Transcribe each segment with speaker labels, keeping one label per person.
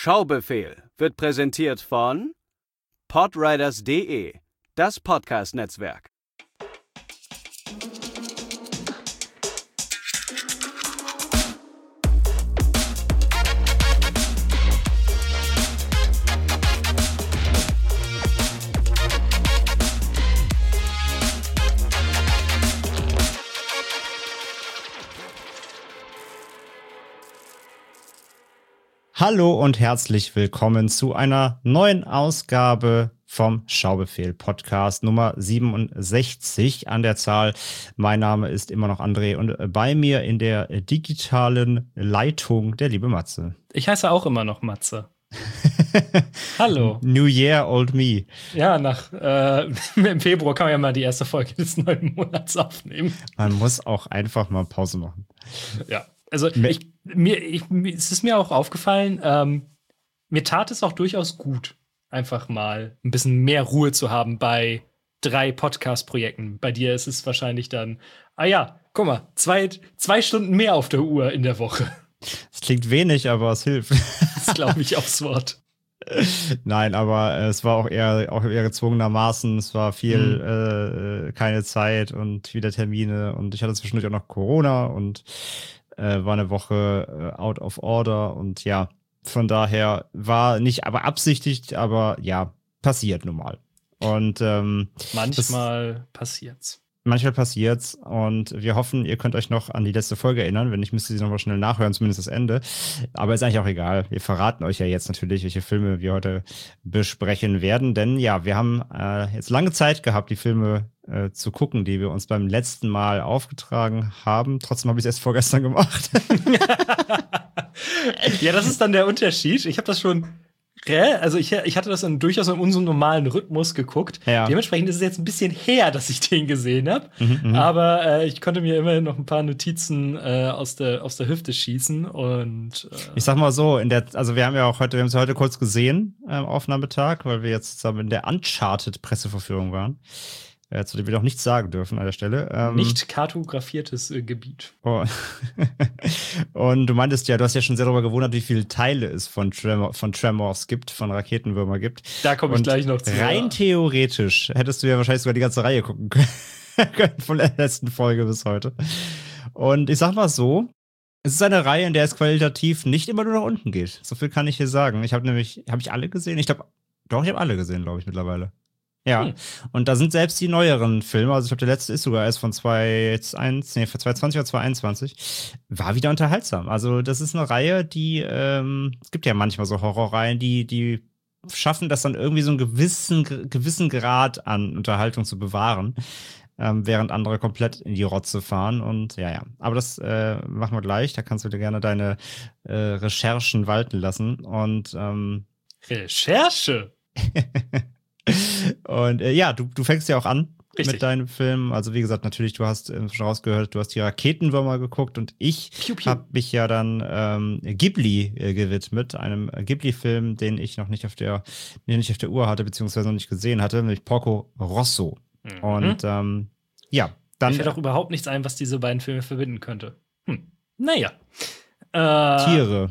Speaker 1: Schaubefehl wird präsentiert von podriders.de, das Podcast-Netzwerk.
Speaker 2: Hallo und herzlich willkommen zu einer neuen Ausgabe vom Schaubefehl Podcast Nummer 67 an der Zahl. Mein Name ist immer noch André und bei mir in der digitalen Leitung der liebe Matze.
Speaker 3: Ich heiße auch immer noch Matze. Hallo.
Speaker 2: New Year, old me.
Speaker 3: Ja, im Februar kann man ja mal die erste Folge des neuen Monats aufnehmen.
Speaker 2: Man muss auch einfach mal Pause machen.
Speaker 3: Ja, also es ist mir auch aufgefallen, mir tat es auch durchaus gut, einfach mal ein bisschen mehr Ruhe zu haben bei 3 Podcast-Projekten. Bei dir ist es wahrscheinlich dann, guck mal, zwei Stunden mehr auf der Uhr in der Woche.
Speaker 2: Es klingt wenig, aber es hilft.
Speaker 3: Das glaube ich aufs Wort.
Speaker 2: Nein, aber es war auch eher gezwungenermaßen. Es war viel keine Zeit und wieder Termine. Und ich hatte zwischendurch auch noch Corona und war eine Woche out of order. Und ja, von daher war nicht aber beabsichtigt, aber ja, passiert nun mal. Und
Speaker 3: manchmal passiert's.
Speaker 2: Manchmal passiert's und wir hoffen, ihr könnt euch noch an die letzte Folge erinnern. Wenn nicht, müsst ihr sie nochmal schnell nachhören, zumindest das Ende. Aber ist eigentlich auch egal. Wir verraten euch ja jetzt natürlich, welche Filme wir heute besprechen werden. Denn ja, wir haben jetzt lange Zeit gehabt, die Filme zu gucken, die wir uns beim letzten Mal aufgetragen haben. Trotzdem habe ich es erst vorgestern gemacht.
Speaker 3: Ja, das ist dann der Unterschied. Ich habe das schon also ich hatte das durchaus in unserem normalen Rhythmus geguckt. Ja. Dementsprechend ist es jetzt ein bisschen her, dass ich den gesehen habe. Aber ich konnte mir immerhin noch ein paar Notizen aus der Hüfte schießen. Und
Speaker 2: ich sag mal so, wir haben es heute kurz gesehen am Aufnahmetag, weil wir jetzt zusammen in der Uncharted-Presseverführung waren. Zu dem wir doch nichts sagen dürfen an der Stelle.
Speaker 3: Nicht kartografiertes Gebiet.
Speaker 2: Oh. Und du meintest ja, du hast ja schon sehr darüber gewundert, wie viele Teile es von Tremors gibt, von Raketenwürmer gibt.
Speaker 3: Da komme ich gleich noch zu.
Speaker 2: Rein theoretisch hättest du ja wahrscheinlich sogar die ganze Reihe gucken können von der letzten Folge bis heute. Und ich sag mal so, es ist eine Reihe, in der es qualitativ nicht immer nur nach unten geht. So viel kann ich hier sagen. Ich habe ich alle gesehen? Ich habe alle gesehen, glaube ich, mittlerweile. Ja, und da sind selbst die neueren Filme, also ich glaube, der letzte ist sogar erst von 2020 oder 2021, war wieder unterhaltsam. Also das ist eine Reihe, die, es gibt ja manchmal so Horrorreihen, die schaffen das dann irgendwie so einen gewissen Grad an Unterhaltung zu bewahren, während andere komplett in die Rotze fahren und ja. Aber das machen wir gleich, da kannst du dir gerne deine Recherchen walten lassen und
Speaker 3: Recherche?
Speaker 2: Und du fängst ja auch an.
Speaker 3: Richtig.
Speaker 2: Mit deinem Film. Also wie gesagt, natürlich, du hast schon rausgehört, du hast die Raketenwürmer geguckt und ich habe mich ja dann Ghibli gewidmet, einem Ghibli-Film, den ich noch nicht auf der Uhr hatte, beziehungsweise noch nicht gesehen hatte, nämlich Porco Rosso. Und dann
Speaker 3: mir fällt auch überhaupt nichts ein, was diese beiden Filme verbinden könnte. Naja.
Speaker 2: Tiere.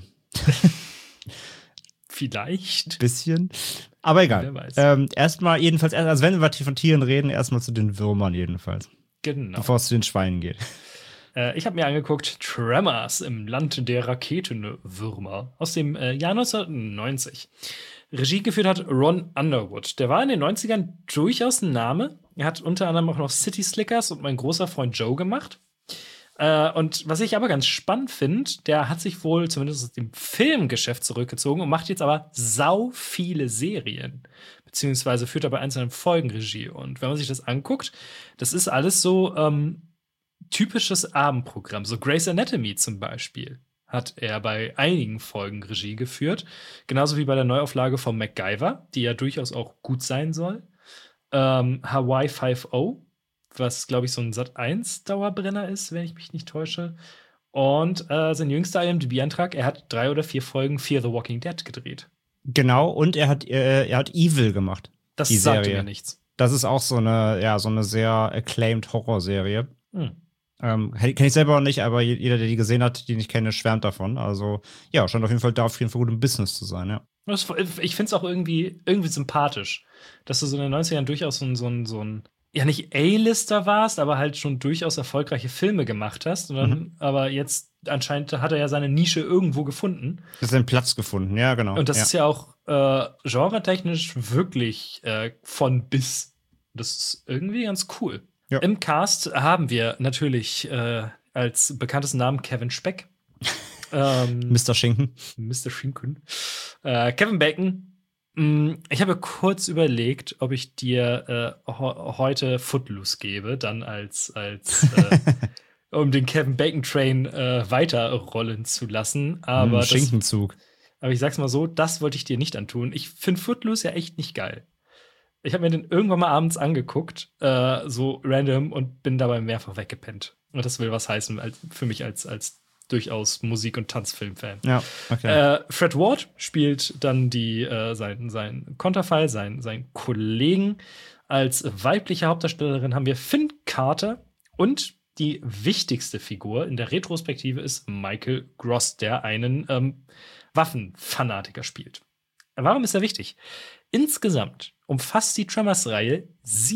Speaker 3: Vielleicht.
Speaker 2: Bisschen. Aber egal.
Speaker 3: Wer weiß.
Speaker 2: Erstmal jedenfalls, also wenn wir von Tieren reden, erstmal zu den Würmern jedenfalls.
Speaker 3: Genau.
Speaker 2: Bevor es zu den Schweinen geht.
Speaker 3: Ich habe mir angeguckt Tremors im Land der Raketenwürmer aus dem Jahr 1990. Regie geführt hat Ron Underwood. Der war in den 90ern durchaus ein Name. Er hat unter anderem auch noch City Slickers und Mein großer Freund Joe gemacht. Und was ich aber ganz spannend finde, der hat sich wohl zumindest aus dem Filmgeschäft zurückgezogen und macht jetzt aber sau viele Serien. Beziehungsweise führt er bei einzelnen Folgen Regie. Und wenn man sich das anguckt, das ist alles so typisches Abendprogramm. So Grey's Anatomy zum Beispiel hat er bei einigen Folgen Regie geführt. Genauso wie bei der Neuauflage von MacGyver, die ja durchaus auch gut sein soll. Hawaii 5.0. Was, glaube ich, so ein Sat.1-Dauerbrenner ist, wenn ich mich nicht täusche. Und sein jüngster IMDb-Eintrag, er hat 3 oder 4 Folgen Fear the Walking Dead gedreht.
Speaker 2: Genau, und er hat Evil gemacht.
Speaker 3: Das sagte mir nichts.
Speaker 2: Das ist auch so eine sehr acclaimed Horrorserie. Kenne ich selber noch nicht, aber jeder, der die gesehen hat, die ich kenne, schwärmt davon. Also, ja, scheint auf jeden Fall da auf jeden Fall gut im Business zu sein, ja.
Speaker 3: Ich finde es auch irgendwie sympathisch, dass du so in den 90ern durchaus so ein ja, nicht A-Lister warst, aber halt schon durchaus erfolgreiche Filme gemacht hast. Und dann, aber jetzt anscheinend hat er ja seine Nische irgendwo gefunden.
Speaker 2: Das ist ein Platz gefunden, ja, genau.
Speaker 3: Und das ist ja auch genretechnisch wirklich von bis. Das ist irgendwie ganz cool.
Speaker 2: Ja.
Speaker 3: Im Cast haben wir natürlich als bekanntesten Namen Kevin Speck.
Speaker 2: Mr. Schinken.
Speaker 3: Mr. Schinken. Kevin Bacon. Ich habe kurz überlegt, ob ich dir heute Footloose gebe, dann als um den Kevin Bacon Train weiterrollen zu lassen. Aber
Speaker 2: Schinkenzug.
Speaker 3: Aber ich sag's mal so, das wollte ich dir nicht antun. Ich finde Footloose ja echt nicht geil. Ich habe mir den irgendwann mal abends angeguckt, so random, und bin dabei mehrfach weggepennt. Und das will was heißen für mich als durchaus Musik- und Tanzfilm-Fan.
Speaker 2: Ja, okay.
Speaker 3: Fred Ward spielt dann seinen Konterfei, seinen Kollegen. Als weibliche Hauptdarstellerin haben wir Finn Carter, und die wichtigste Figur in der Retrospektive ist Michael Gross, der einen Waffenfanatiker spielt. Warum ist er wichtig? Insgesamt umfasst die Tremors-Reihe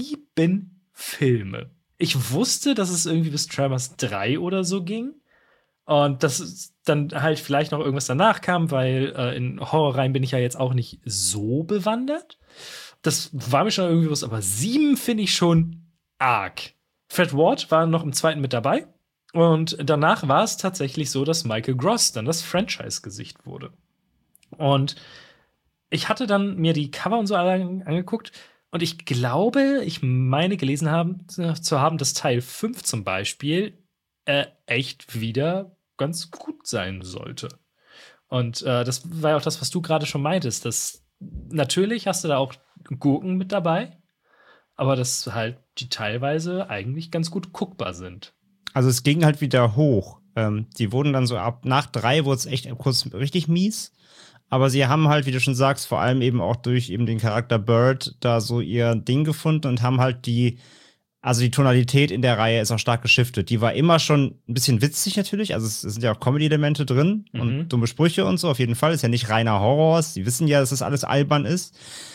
Speaker 3: 7 Filme. Ich wusste, dass es irgendwie bis Tremors 3 oder so ging. Und dass dann halt vielleicht noch irgendwas danach kam, weil in Horrorreihen bin ich ja jetzt auch nicht so bewandert. Das war mir schon irgendwie was, aber 7 finde ich schon arg. Fred Ward war noch im 2. mit dabei. Und danach war es tatsächlich so, dass Michael Gross dann das Franchise-Gesicht wurde. Und ich hatte dann mir die Cover und so alle angeguckt. Und ich glaube, ich meine gelesen zu haben, dass Teil 5 zum Beispiel echt wieder ganz gut sein sollte. Und das war ja auch das, was du gerade schon meintest. Dass natürlich hast du da auch Gurken mit dabei, aber dass halt die teilweise eigentlich ganz gut guckbar sind.
Speaker 2: Also es ging halt wieder hoch. Die wurden dann so nach 3 wurde es echt kurz richtig mies. Aber sie haben halt, wie du schon sagst, vor allem eben auch durch eben den Charakter Bird da so ihr Ding gefunden und haben halt die Tonalität in der Reihe ist auch stark geschiftet. Die war immer schon ein bisschen witzig natürlich, also es sind ja auch Comedy-Elemente drin und dumme Sprüche und so, auf jeden Fall. Ist ja nicht reiner Horror, sie wissen ja, dass das alles albern ist.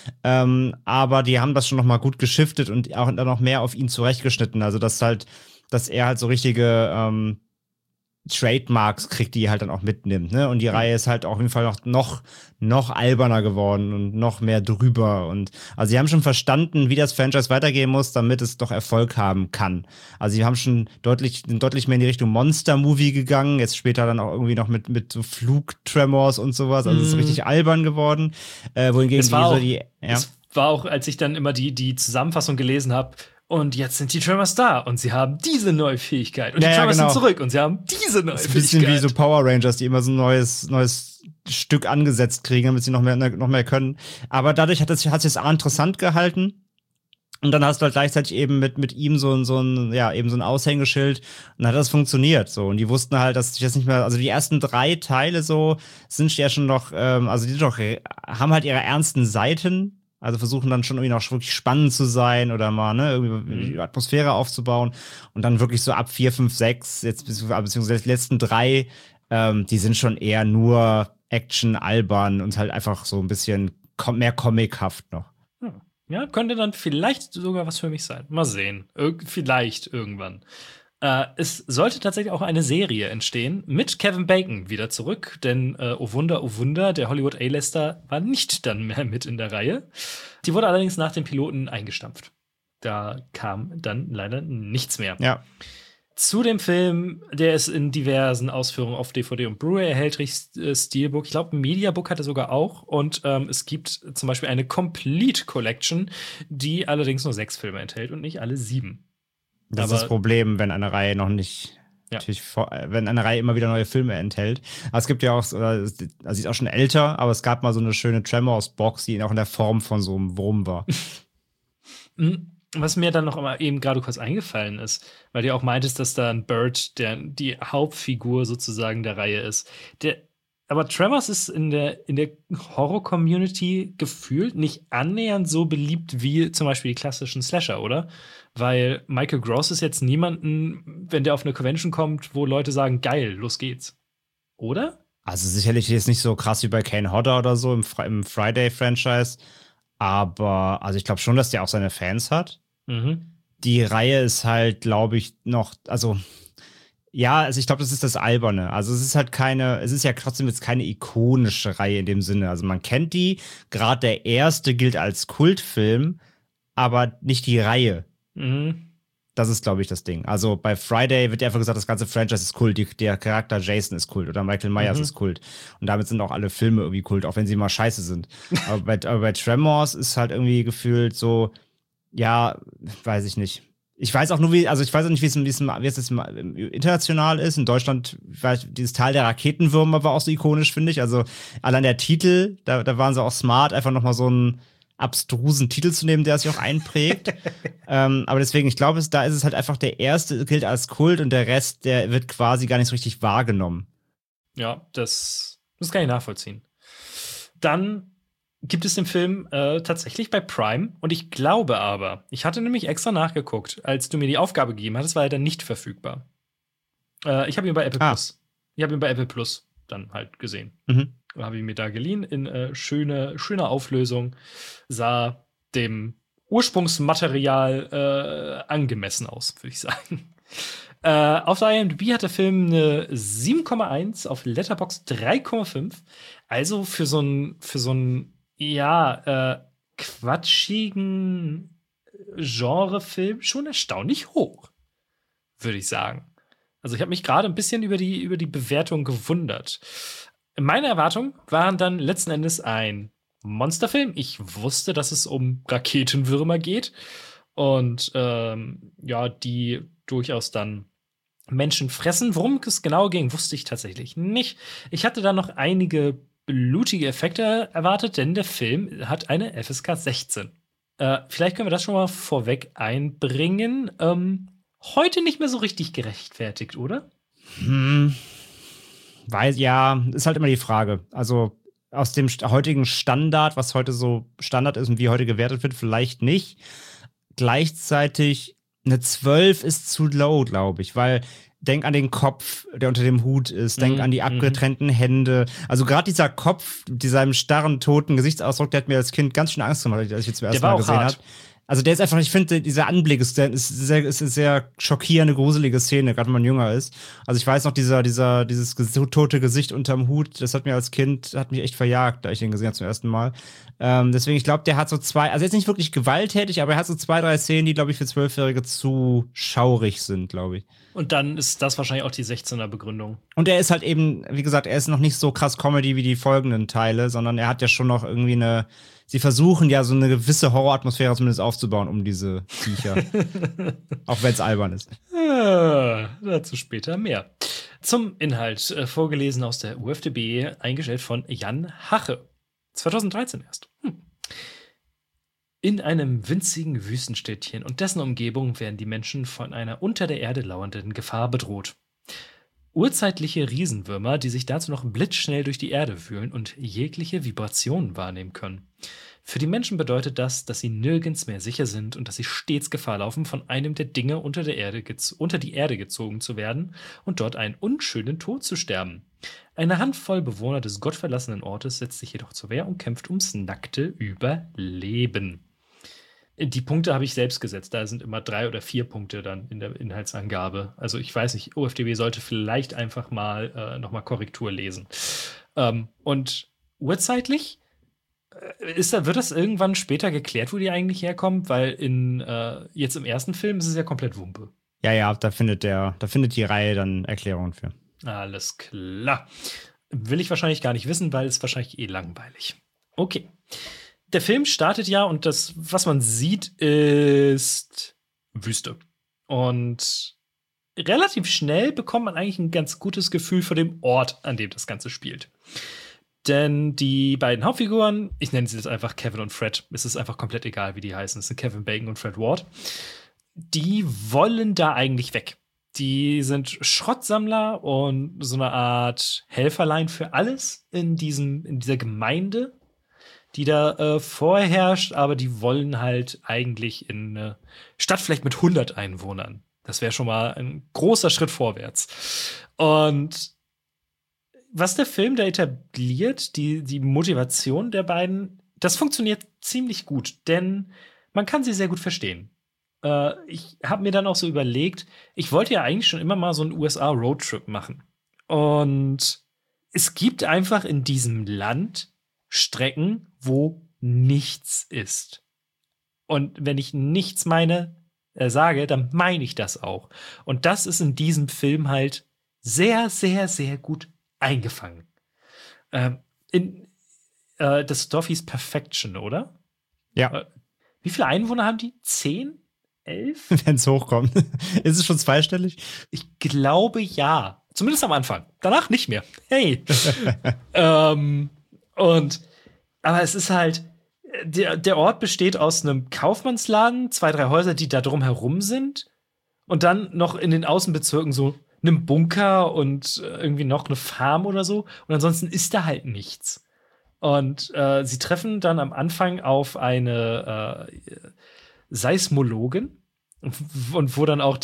Speaker 2: Aber die haben das schon noch mal gut geschiftet und auch dann noch mehr auf ihn zurechtgeschnitten. Also dass er halt so richtige Trademarks kriegt, die er halt dann auch mitnimmt, ne? Und die Reihe ist halt auch auf jeden Fall noch alberner geworden und noch mehr drüber. Und also sie haben schon verstanden, wie das Franchise weitergehen muss, damit es doch Erfolg haben kann. Also sie haben schon deutlich mehr in die Richtung Monster-Movie gegangen, jetzt später dann auch irgendwie noch mit so Flugtremors und sowas. Also es ist richtig albern geworden. Wohingegen
Speaker 3: es war auch, als ich dann immer die Zusammenfassung gelesen habe, und jetzt sind die Tremors da und sie haben diese neue Fähigkeit. Und die Tremors sind zurück und sie haben diese neue Fähigkeit. Das ist ein bisschen wie
Speaker 2: so Power Rangers, die immer so ein neues Stück angesetzt kriegen, damit sie noch mehr können. Aber dadurch hat es sich interessant gehalten. Und dann hast du halt gleichzeitig eben mit ihm so ein Aushängeschild. Und dann hat das funktioniert, so. Und die wussten halt, dass ich jetzt nicht mehr, also die ersten 3 Teile so sind ja schon noch, haben halt ihre ernsten Seiten. Also versuchen dann schon irgendwie noch wirklich spannend zu sein oder mal, ne, irgendwie die Atmosphäre aufzubauen. Und dann wirklich so ab 4, 5, 6, jetzt beziehungsweise die letzten 3, die sind schon eher nur Action, albern und halt einfach so ein bisschen mehr comichaft noch.
Speaker 3: Ja, könnte dann vielleicht sogar was für mich sein. Mal sehen. Vielleicht irgendwann. Es sollte tatsächlich auch eine Serie entstehen mit Kevin Bacon wieder zurück, denn oh Wunder, der Hollywood A-Lister war nicht dann mehr mit in der Reihe. Die wurde allerdings nach dem Piloten eingestampft. Da kam dann leider nichts mehr.
Speaker 2: Ja.
Speaker 3: Zu dem Film, der ist in diversen Ausführungen auf DVD und Blu-ray erhältlich, Steelbook. Ich glaube, ein Mediabook hat er sogar auch. Und es gibt zum Beispiel eine Complete Collection, die allerdings nur 6 Filme enthält und nicht alle 7.
Speaker 2: Das ist das Problem, wenn eine Reihe noch nicht, natürlich, wenn eine Reihe immer wieder neue Filme enthält. Aber es gibt ja auch, also sie ist auch schon älter, aber es gab mal so eine schöne Tremors-Box, die auch in der Form von so einem Wurm war.
Speaker 3: Was mir dann noch mal eben gerade kurz eingefallen ist, weil du auch meintest, dass da ein Bird, der die Hauptfigur sozusagen der Reihe ist, Aber Tremors ist in der Horror-Community gefühlt nicht annähernd so beliebt wie zum Beispiel die klassischen Slasher, oder? Weil Michael Gross ist jetzt niemanden, wenn der auf eine Convention kommt, wo Leute sagen, geil, los geht's. Oder?
Speaker 2: Also sicherlich jetzt nicht so krass wie bei Kane Hodder oder so im Friday-Franchise. Aber also ich glaube schon, dass der auch seine Fans hat. Die Reihe ist halt, glaube ich, noch, also ja, also ich glaube, das ist das Alberne. Also es ist ja trotzdem jetzt keine ikonische Reihe in dem Sinne. Also man kennt die, gerade der erste gilt als Kultfilm, aber nicht die Reihe. Das ist, glaube ich, das Ding. Also bei Friday wird einfach gesagt, das ganze Franchise ist Kult, der Charakter Jason ist Kult oder Michael Myers ist Kult. Und damit sind auch alle Filme irgendwie Kult, auch wenn sie mal scheiße sind. aber bei Tremors ist halt irgendwie gefühlt so, ja, weiß ich nicht. Ich weiß auch nur, ich weiß auch nicht, wie es international ist. In Deutschland, dieses Tal der Raketenwürmer war auch so ikonisch, finde ich. Also allein der Titel, da waren sie auch smart, einfach nochmal so einen abstrusen Titel zu nehmen, der sich auch einprägt. Aber deswegen, ich glaube, da ist es halt einfach der erste, gilt als Kult und der Rest, der wird quasi gar nicht so richtig wahrgenommen.
Speaker 3: Ja, das kann ich nachvollziehen. Dann gibt es den Film tatsächlich bei Prime. Und ich glaube aber, ich hatte nämlich extra nachgeguckt, als du mir die Aufgabe gegeben hattest, war er dann nicht verfügbar. Ich habe ihn bei Apple Plus. Ich habe ihn bei Apple Plus dann halt gesehen. Habe ich mir da geliehen in schöner Auflösung. Sah dem Ursprungsmaterial angemessen aus, würde ich sagen. Auf der IMDb hat der Film eine 7,1, auf Letterboxd 3,5. Also für so einen quatschigen Genrefilm schon erstaunlich hoch, würde ich sagen. Also ich habe mich gerade ein bisschen über die Bewertung gewundert. Meine Erwartungen waren dann letzten Endes ein Monsterfilm. Ich wusste, dass es um Raketenwürmer geht und die durchaus dann Menschen fressen. Worum es genau ging, wusste ich tatsächlich nicht. Ich hatte da noch einige blutige Effekte erwartet, denn der Film hat eine FSK 16. Vielleicht können wir das schon mal vorweg einbringen. Heute nicht mehr so richtig gerechtfertigt, oder?
Speaker 2: Ja, ist halt immer die Frage. Also aus dem heutigen Standard, was heute so Standard ist und wie heute gewertet wird, vielleicht nicht. Gleichzeitig eine 12 ist zu low, glaube ich, weil denk an den Kopf, der unter dem Hut ist. Denk an die abgetrennten Hände. Also gerade dieser Kopf, mit diesem starren, toten Gesichtsausdruck, der hat mir als Kind ganz schön Angst gemacht, als ich ihn zum ersten Mal gesehen habe. Also der ist einfach, ich finde, dieser Anblick ist eine sehr schockierende, gruselige Szene, gerade wenn man jünger ist. Also ich weiß noch, dieses tote Gesicht unterm Hut, das hat mich echt verjagt, da ich den gesehen habe zum ersten Mal. Deswegen, ich glaube, der hat so also jetzt nicht wirklich gewalttätig, aber er hat so 2, 3 Szenen, die, glaube ich, für 12-Jährige zu schaurig sind, glaube ich.
Speaker 3: Und dann ist das wahrscheinlich auch die 16er Begründung.
Speaker 2: Und er ist halt eben, wie gesagt, er ist noch nicht so krass Comedy wie die folgenden Teile, sondern er hat ja schon noch irgendwie sie versuchen ja so eine gewisse Horroratmosphäre zumindest aufzubauen um diese Viecher. Auch wenn es albern ist.
Speaker 3: Dazu später mehr. Zum Inhalt, vorgelesen aus der UFDB, eingestellt von Jan Hache. 2013 erst. In einem winzigen Wüstenstädtchen und dessen Umgebung werden die Menschen von einer unter der Erde lauernden Gefahr bedroht. Urzeitliche Riesenwürmer, die sich dazu noch blitzschnell durch die Erde wühlen und jegliche Vibrationen wahrnehmen können. Für die Menschen bedeutet das, dass sie nirgends mehr sicher sind und dass sie stets Gefahr laufen, von einem der Dinge unter die Erde gezogen zu werden und dort einen unschönen Tod zu sterben. Eine Handvoll Bewohner des gottverlassenen Ortes setzt sich jedoch zur Wehr und kämpft ums nackte Überleben. Die Punkte habe ich selbst gesetzt. Da sind immer 3 oder 4 Punkte dann in der Inhaltsangabe. Also ich weiß nicht, OFDB sollte vielleicht einfach mal nochmal Korrektur lesen. Und urzeitlich wird das irgendwann später geklärt, wo die eigentlich herkommen? Weil jetzt im ersten Film ist es ja komplett Wumpe.
Speaker 2: Ja, da findet die Reihe dann Erklärungen für.
Speaker 3: Alles klar. Will ich wahrscheinlich gar nicht wissen, weil es wahrscheinlich langweilig. Okay. Der Film startet ja und das, was man sieht, ist Wüste. Und relativ schnell bekommt man eigentlich ein ganz gutes Gefühl für den Ort, an dem das Ganze spielt. Denn die beiden Hauptfiguren, ich nenne sie jetzt einfach Kevin und Fred, es ist einfach komplett egal, wie die heißen. Es sind Kevin Bacon und Fred Ward. Die wollen da eigentlich weg. Die sind Schrottsammler und so eine Art Helferlein für alles in dieser Gemeinde, die da vorherrscht, aber die wollen halt eigentlich in eine Stadt vielleicht mit 100 Einwohnern. Das wäre schon mal ein großer Schritt vorwärts. Und was der Film da etabliert, die Motivation der beiden, das funktioniert ziemlich gut, denn man kann sie sehr gut verstehen. Ich habe mir dann auch so überlegt, ich wollte ja eigentlich schon immer mal so einen USA-Roadtrip machen. Und es gibt einfach in diesem Land Strecken, wo nichts ist. Und wenn ich nichts sage, dann meine ich das auch. Und das ist in diesem Film halt sehr, sehr, sehr gut eingefangen. Das Dorf hieß Perfection, oder?
Speaker 2: Ja.
Speaker 3: Wie viele Einwohner haben die? 10? 11?
Speaker 2: Wenn es hochkommt. Ist es schon zweistellig?
Speaker 3: Ich glaube ja. Zumindest am Anfang. Danach nicht mehr. Hey. Aber es ist halt, der Ort besteht aus einem Kaufmannsladen, 2, 3 Häuser, die da drum herum sind. Und dann noch in den Außenbezirken so einem Bunker und irgendwie noch eine Farm oder so. Und ansonsten ist da halt nichts. Und sie treffen dann am Anfang auf eine Seismologin und wo dann auch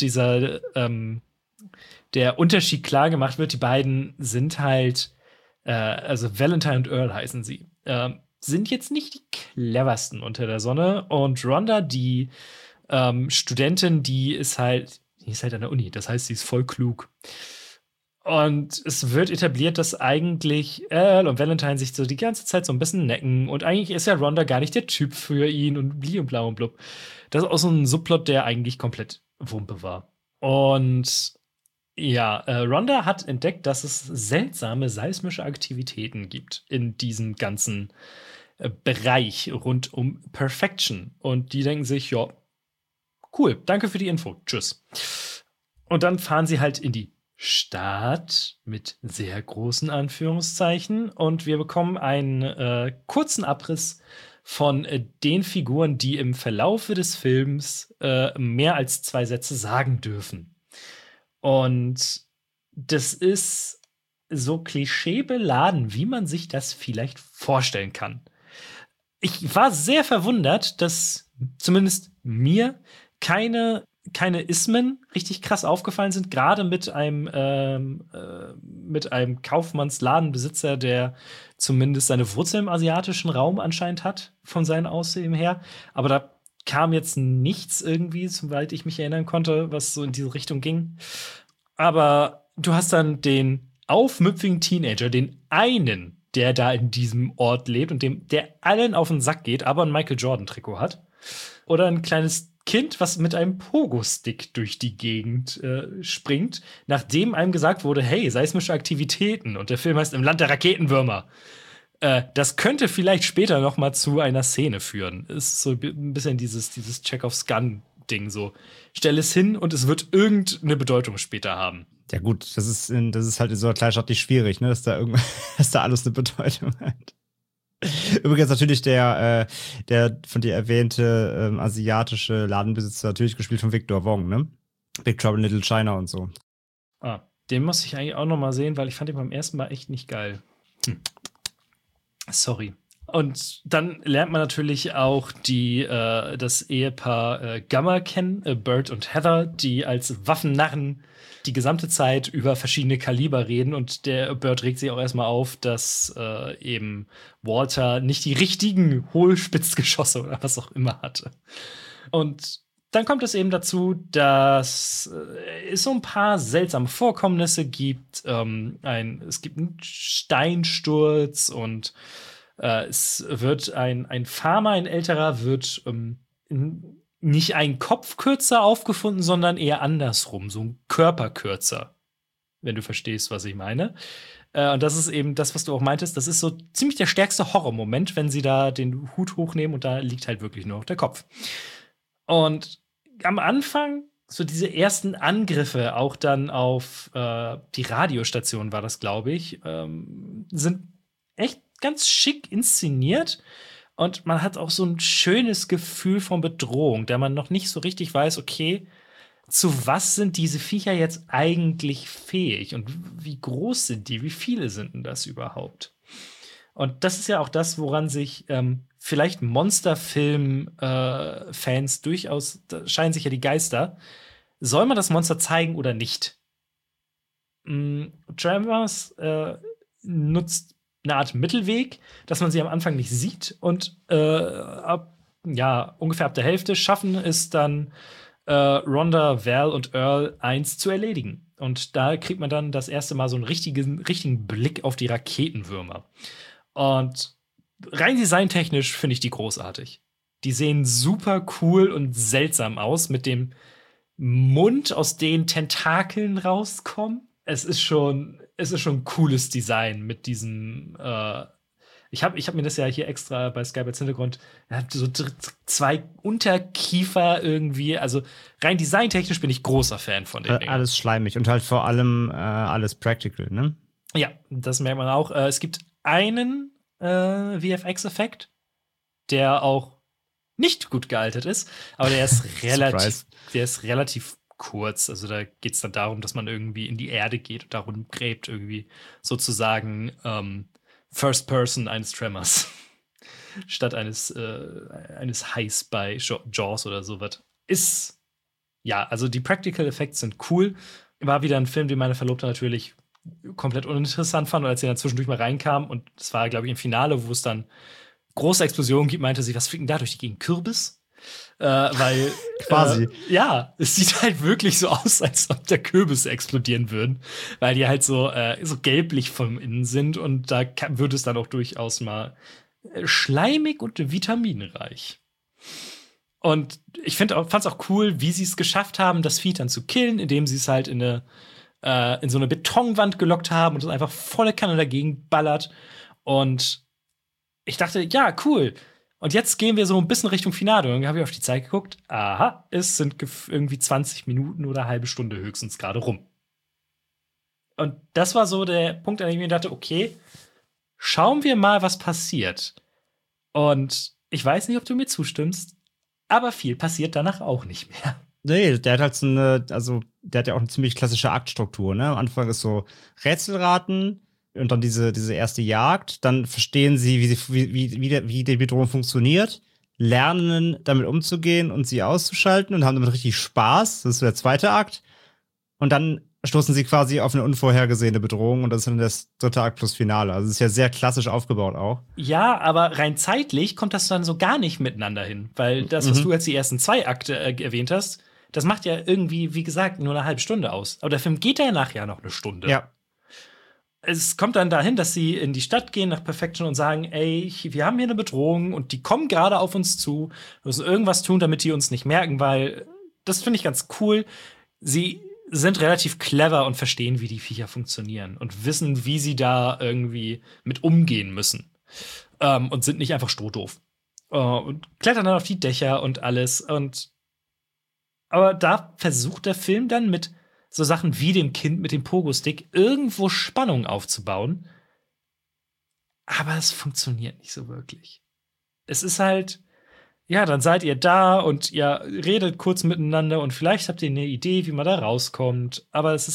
Speaker 3: der Unterschied klar gemacht wird. Die beiden sind halt, also Valentine und Earl heißen sie, sind jetzt nicht die cleversten unter der Sonne. Und Rhonda, die Studentin, die ist halt an der Uni. Das heißt, sie ist voll klug. Und es wird etabliert, dass eigentlich Earl und Valentine sich so die ganze Zeit so ein bisschen necken. Und eigentlich ist ja Rhonda gar nicht der Typ für ihn und bli und bla und blub. Das ist auch so ein Subplot, der eigentlich komplett Wumpe war. Und ja, Rhonda hat entdeckt, dass es seltsame seismische Aktivitäten gibt in diesem ganzen Bereich rund um Perfection. Und die denken sich, ja, cool, danke für die Info. Tschüss. Und dann fahren sie halt in die Stadt mit sehr großen Anführungszeichen und wir bekommen einen kurzen Abriss von den Figuren, die im Verlaufe des Films mehr als 2 Sätze sagen dürfen. Und das ist so klischeebeladen, wie man sich das vielleicht vorstellen kann. Ich war sehr verwundert, dass zumindest mir keine Ismen richtig krass aufgefallen sind, gerade mit einem Kaufmannsladenbesitzer, der zumindest seine Wurzeln im asiatischen Raum anscheinend hat, von seinem Aussehen her. Aber da kam jetzt nichts irgendwie, soweit ich mich erinnern konnte, was so in diese Richtung ging. Aber du hast dann den aufmüpfigen Teenager, den einen, der da in diesem Ort lebt und der allen auf den Sack geht, aber ein Michael Jordan-Trikot hat. Oder ein kleines Kind, was mit einem Pogo-Stick durch die Gegend springt, nachdem einem gesagt wurde, hey, seismische Aktivitäten und der Film heißt Im Land der Raketenwürmer. Das könnte vielleicht später noch mal zu einer Szene führen. Ist so ein bisschen dieses Chekhovs-Gun-Ding so. Stell es hin und es wird irgendeine Bedeutung später haben.
Speaker 2: Ja gut, das ist halt in so einer Kleinstadt nicht schwierig, ne? dass da alles eine Bedeutung hat. Übrigens natürlich der von dir erwähnte asiatische Ladenbesitzer, natürlich gespielt von Victor Wong, ne? Big Trouble in Little China und so.
Speaker 3: Den muss ich eigentlich auch noch mal sehen, weil ich fand ihn beim ersten Mal echt nicht geil. Sorry. Und dann lernt man natürlich auch das Ehepaar Gummer kennen, Bert und Heather, die als Waffennarren die gesamte Zeit über verschiedene Kaliber reden. Und der Bert regt sich auch erstmal auf, dass eben Walter nicht die richtigen Hohlspitzgeschosse oder was auch immer hatte. Und dann kommt es eben dazu, dass es so ein paar seltsame Vorkommnisse gibt. Es gibt einen Steinsturz und es wird ein Farmer, ein älterer, wird nicht ein Kopfkürzer aufgefunden, sondern eher andersrum, so ein Körperkürzer, wenn du verstehst, was ich meine. Und das ist eben das, was du auch meintest, das ist so ziemlich der stärkste Horrormoment, wenn sie da den Hut hochnehmen und da liegt halt wirklich nur noch der Kopf. Und am Anfang, so diese ersten Angriffe, auch dann auf die Radiostation war das, glaube ich, sind echt ganz schick inszeniert. Und man hat auch so ein schönes Gefühl von Bedrohung, da man noch nicht so richtig weiß, okay, zu was sind diese Viecher jetzt eigentlich fähig und wie groß sind die? Wie viele sind denn das überhaupt? Und das ist ja auch das, woran sich vielleicht Monsterfilm-Fans durchaus, da scheinen sich ja die Geister. Soll man das Monster zeigen oder nicht? Tremors nutzt eine Art Mittelweg, dass man sie am Anfang nicht sieht und ungefähr ab der Hälfte schaffen es dann Rhonda, Val und Earl eins zu erledigen. Und da kriegt man dann das erste Mal so einen richtigen Blick auf die Raketenwürmer. Und rein designtechnisch finde ich die großartig. Die sehen super cool und seltsam aus mit dem Mund, aus den Tentakeln rauskommen. Es ist schon cooles Design mit diesem ich hab mir das ja hier extra bei Sky als Hintergrund, so zwei Unterkiefer irgendwie, also rein designtechnisch bin ich großer Fan von den Dingen.
Speaker 2: Alles schleimig und halt vor allem alles practical, ne?
Speaker 3: Ja, das merkt man auch. Es gibt einen VFX-Effekt, der auch nicht gut gealtert ist, aber der ist relativ kurz. Also da geht es dann darum, dass man irgendwie in die Erde geht und darum gräbt irgendwie sozusagen First Person eines Tremors statt eines Hais bei Jaws oder sowas. Also die Practical Effects sind cool. War wieder ein Film, den meine Verlobte natürlich komplett uninteressant fand. Und als sie dann zwischendurch mal reinkam, und das war, glaube ich, im Finale, wo es dann große Explosionen gibt, meinte sie, was fliegt denn da durch die Gegend? Kürbis? Weil
Speaker 2: quasi.
Speaker 3: Es sieht halt wirklich so aus, als ob da Kürbisse explodieren würden, weil die halt so gelblich vom Innen sind und da wird es dann auch durchaus mal schleimig und vitaminreich. Und ich fand's auch cool, wie sie es geschafft haben, das Vieh dann zu killen, indem sie es halt in so eine Betonwand gelockt haben und es einfach volle Kanne dagegen ballert. Und ich dachte, ja, cool. Und jetzt gehen wir so ein bisschen Richtung Finale. Und dann habe ich auf die Zeit geguckt. Aha, es sind irgendwie 20 Minuten oder eine halbe Stunde höchstens gerade rum. Und das war so der Punkt, an dem ich mir dachte, okay, schauen wir mal, was passiert. Und ich weiß nicht, ob du mir zustimmst, aber viel passiert danach auch nicht mehr.
Speaker 2: Nee, der hat halt der hat ja auch eine ziemlich klassische Aktstruktur, ne? Am Anfang ist so Rätselraten und dann diese erste Jagd. Dann verstehen sie, wie die Bedrohung funktioniert, lernen damit umzugehen und sie auszuschalten und haben damit richtig Spaß. Das ist so der zweite Akt. Und dann stoßen sie quasi auf eine unvorhergesehene Bedrohung und das ist dann das dritte Akt plus Finale. Also es ist ja sehr klassisch aufgebaut auch.
Speaker 3: Ja, aber rein zeitlich kommt das dann so gar nicht miteinander hin. Weil das, was du als die ersten 2 Akte erwähnt hast, das macht ja irgendwie, wie gesagt, nur eine halbe Stunde aus. Aber der Film geht ja nachher noch eine Stunde.
Speaker 2: Ja.
Speaker 3: Es kommt dann dahin, dass sie in die Stadt gehen nach Perfection und sagen, ey, wir haben hier eine Bedrohung und die kommen gerade auf uns zu. Wir müssen irgendwas tun, damit die uns nicht merken, weil das finde ich ganz cool. Sie sind relativ clever und verstehen, wie die Viecher funktionieren und wissen, wie sie da irgendwie mit umgehen müssen. Und sind nicht einfach strohdoof. Und klettern dann auf die Dächer und alles. Aber da versucht der Film dann mit so Sachen wie dem Kind mit dem Pogo-Stick irgendwo Spannung aufzubauen. Aber es funktioniert nicht so wirklich. Es ist halt, ja, dann seid ihr da und ihr redet kurz miteinander und vielleicht habt ihr eine Idee, wie man da rauskommt. Aber es ist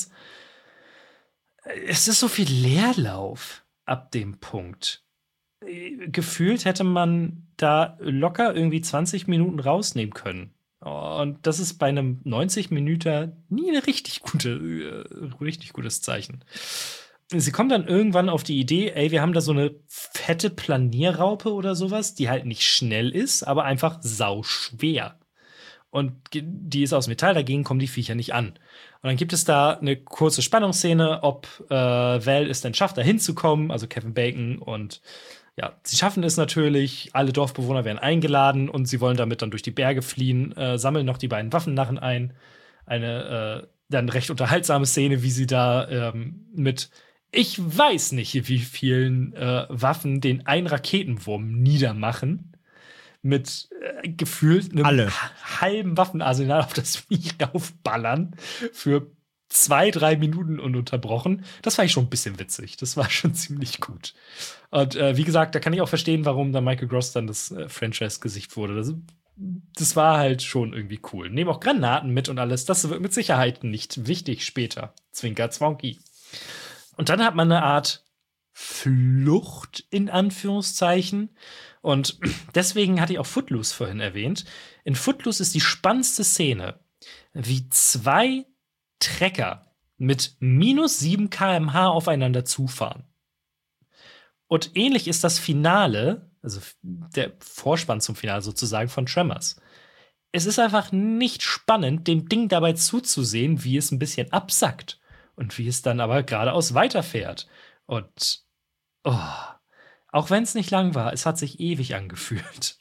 Speaker 3: so viel Leerlauf ab dem Punkt. Gefühlt hätte man da locker irgendwie 20 Minuten rausnehmen können. Und das ist bei einem 90-Minüter nie ein richtig gutes Zeichen. Sie kommen dann irgendwann auf die Idee, ey, wir haben da so eine fette Planierraupe oder sowas, die halt nicht schnell ist, aber einfach sauschwer. Und die ist aus Metall, dagegen kommen die Viecher nicht an. Und dann gibt es da eine kurze Spannungsszene, ob Val es denn schafft, da hinzukommen, also Kevin Bacon. Und ja, sie schaffen es natürlich, alle Dorfbewohner werden eingeladen und sie wollen damit dann durch die Berge fliehen, sammeln noch die beiden Waffennarren ein. Eine dann recht unterhaltsame Szene, wie sie da mit ich weiß nicht, wie vielen Waffen den einen Raketenwurm niedermachen. Mit gefühlt einem halben Waffenarsenal auf das Vieh raufballern für 2-3 Minuten ununterbrochen. Das fand ich schon ein bisschen witzig. Das war schon ziemlich gut. Und wie gesagt, da kann ich auch verstehen, warum da Michael Gross dann das Franchise-Gesicht wurde. Das das war halt schon irgendwie cool. Nehmen auch Granaten mit und alles. Das wird mit Sicherheit nicht wichtig später. Zwinker, Zwonki. Und dann hat man eine Art Flucht in Anführungszeichen. Und deswegen hatte ich auch Footloose vorhin erwähnt. In Footloose ist die spannendste Szene, wie 2 Trecker mit -7 km/h aufeinander zufahren. Und ähnlich ist das Finale, also der Vorspann zum Finale sozusagen von Tremors. Es ist einfach nicht spannend, dem Ding dabei zuzusehen, wie es ein bisschen absackt und wie es dann aber geradeaus weiterfährt. Und auch wenn es nicht lang war, es hat sich ewig angefühlt.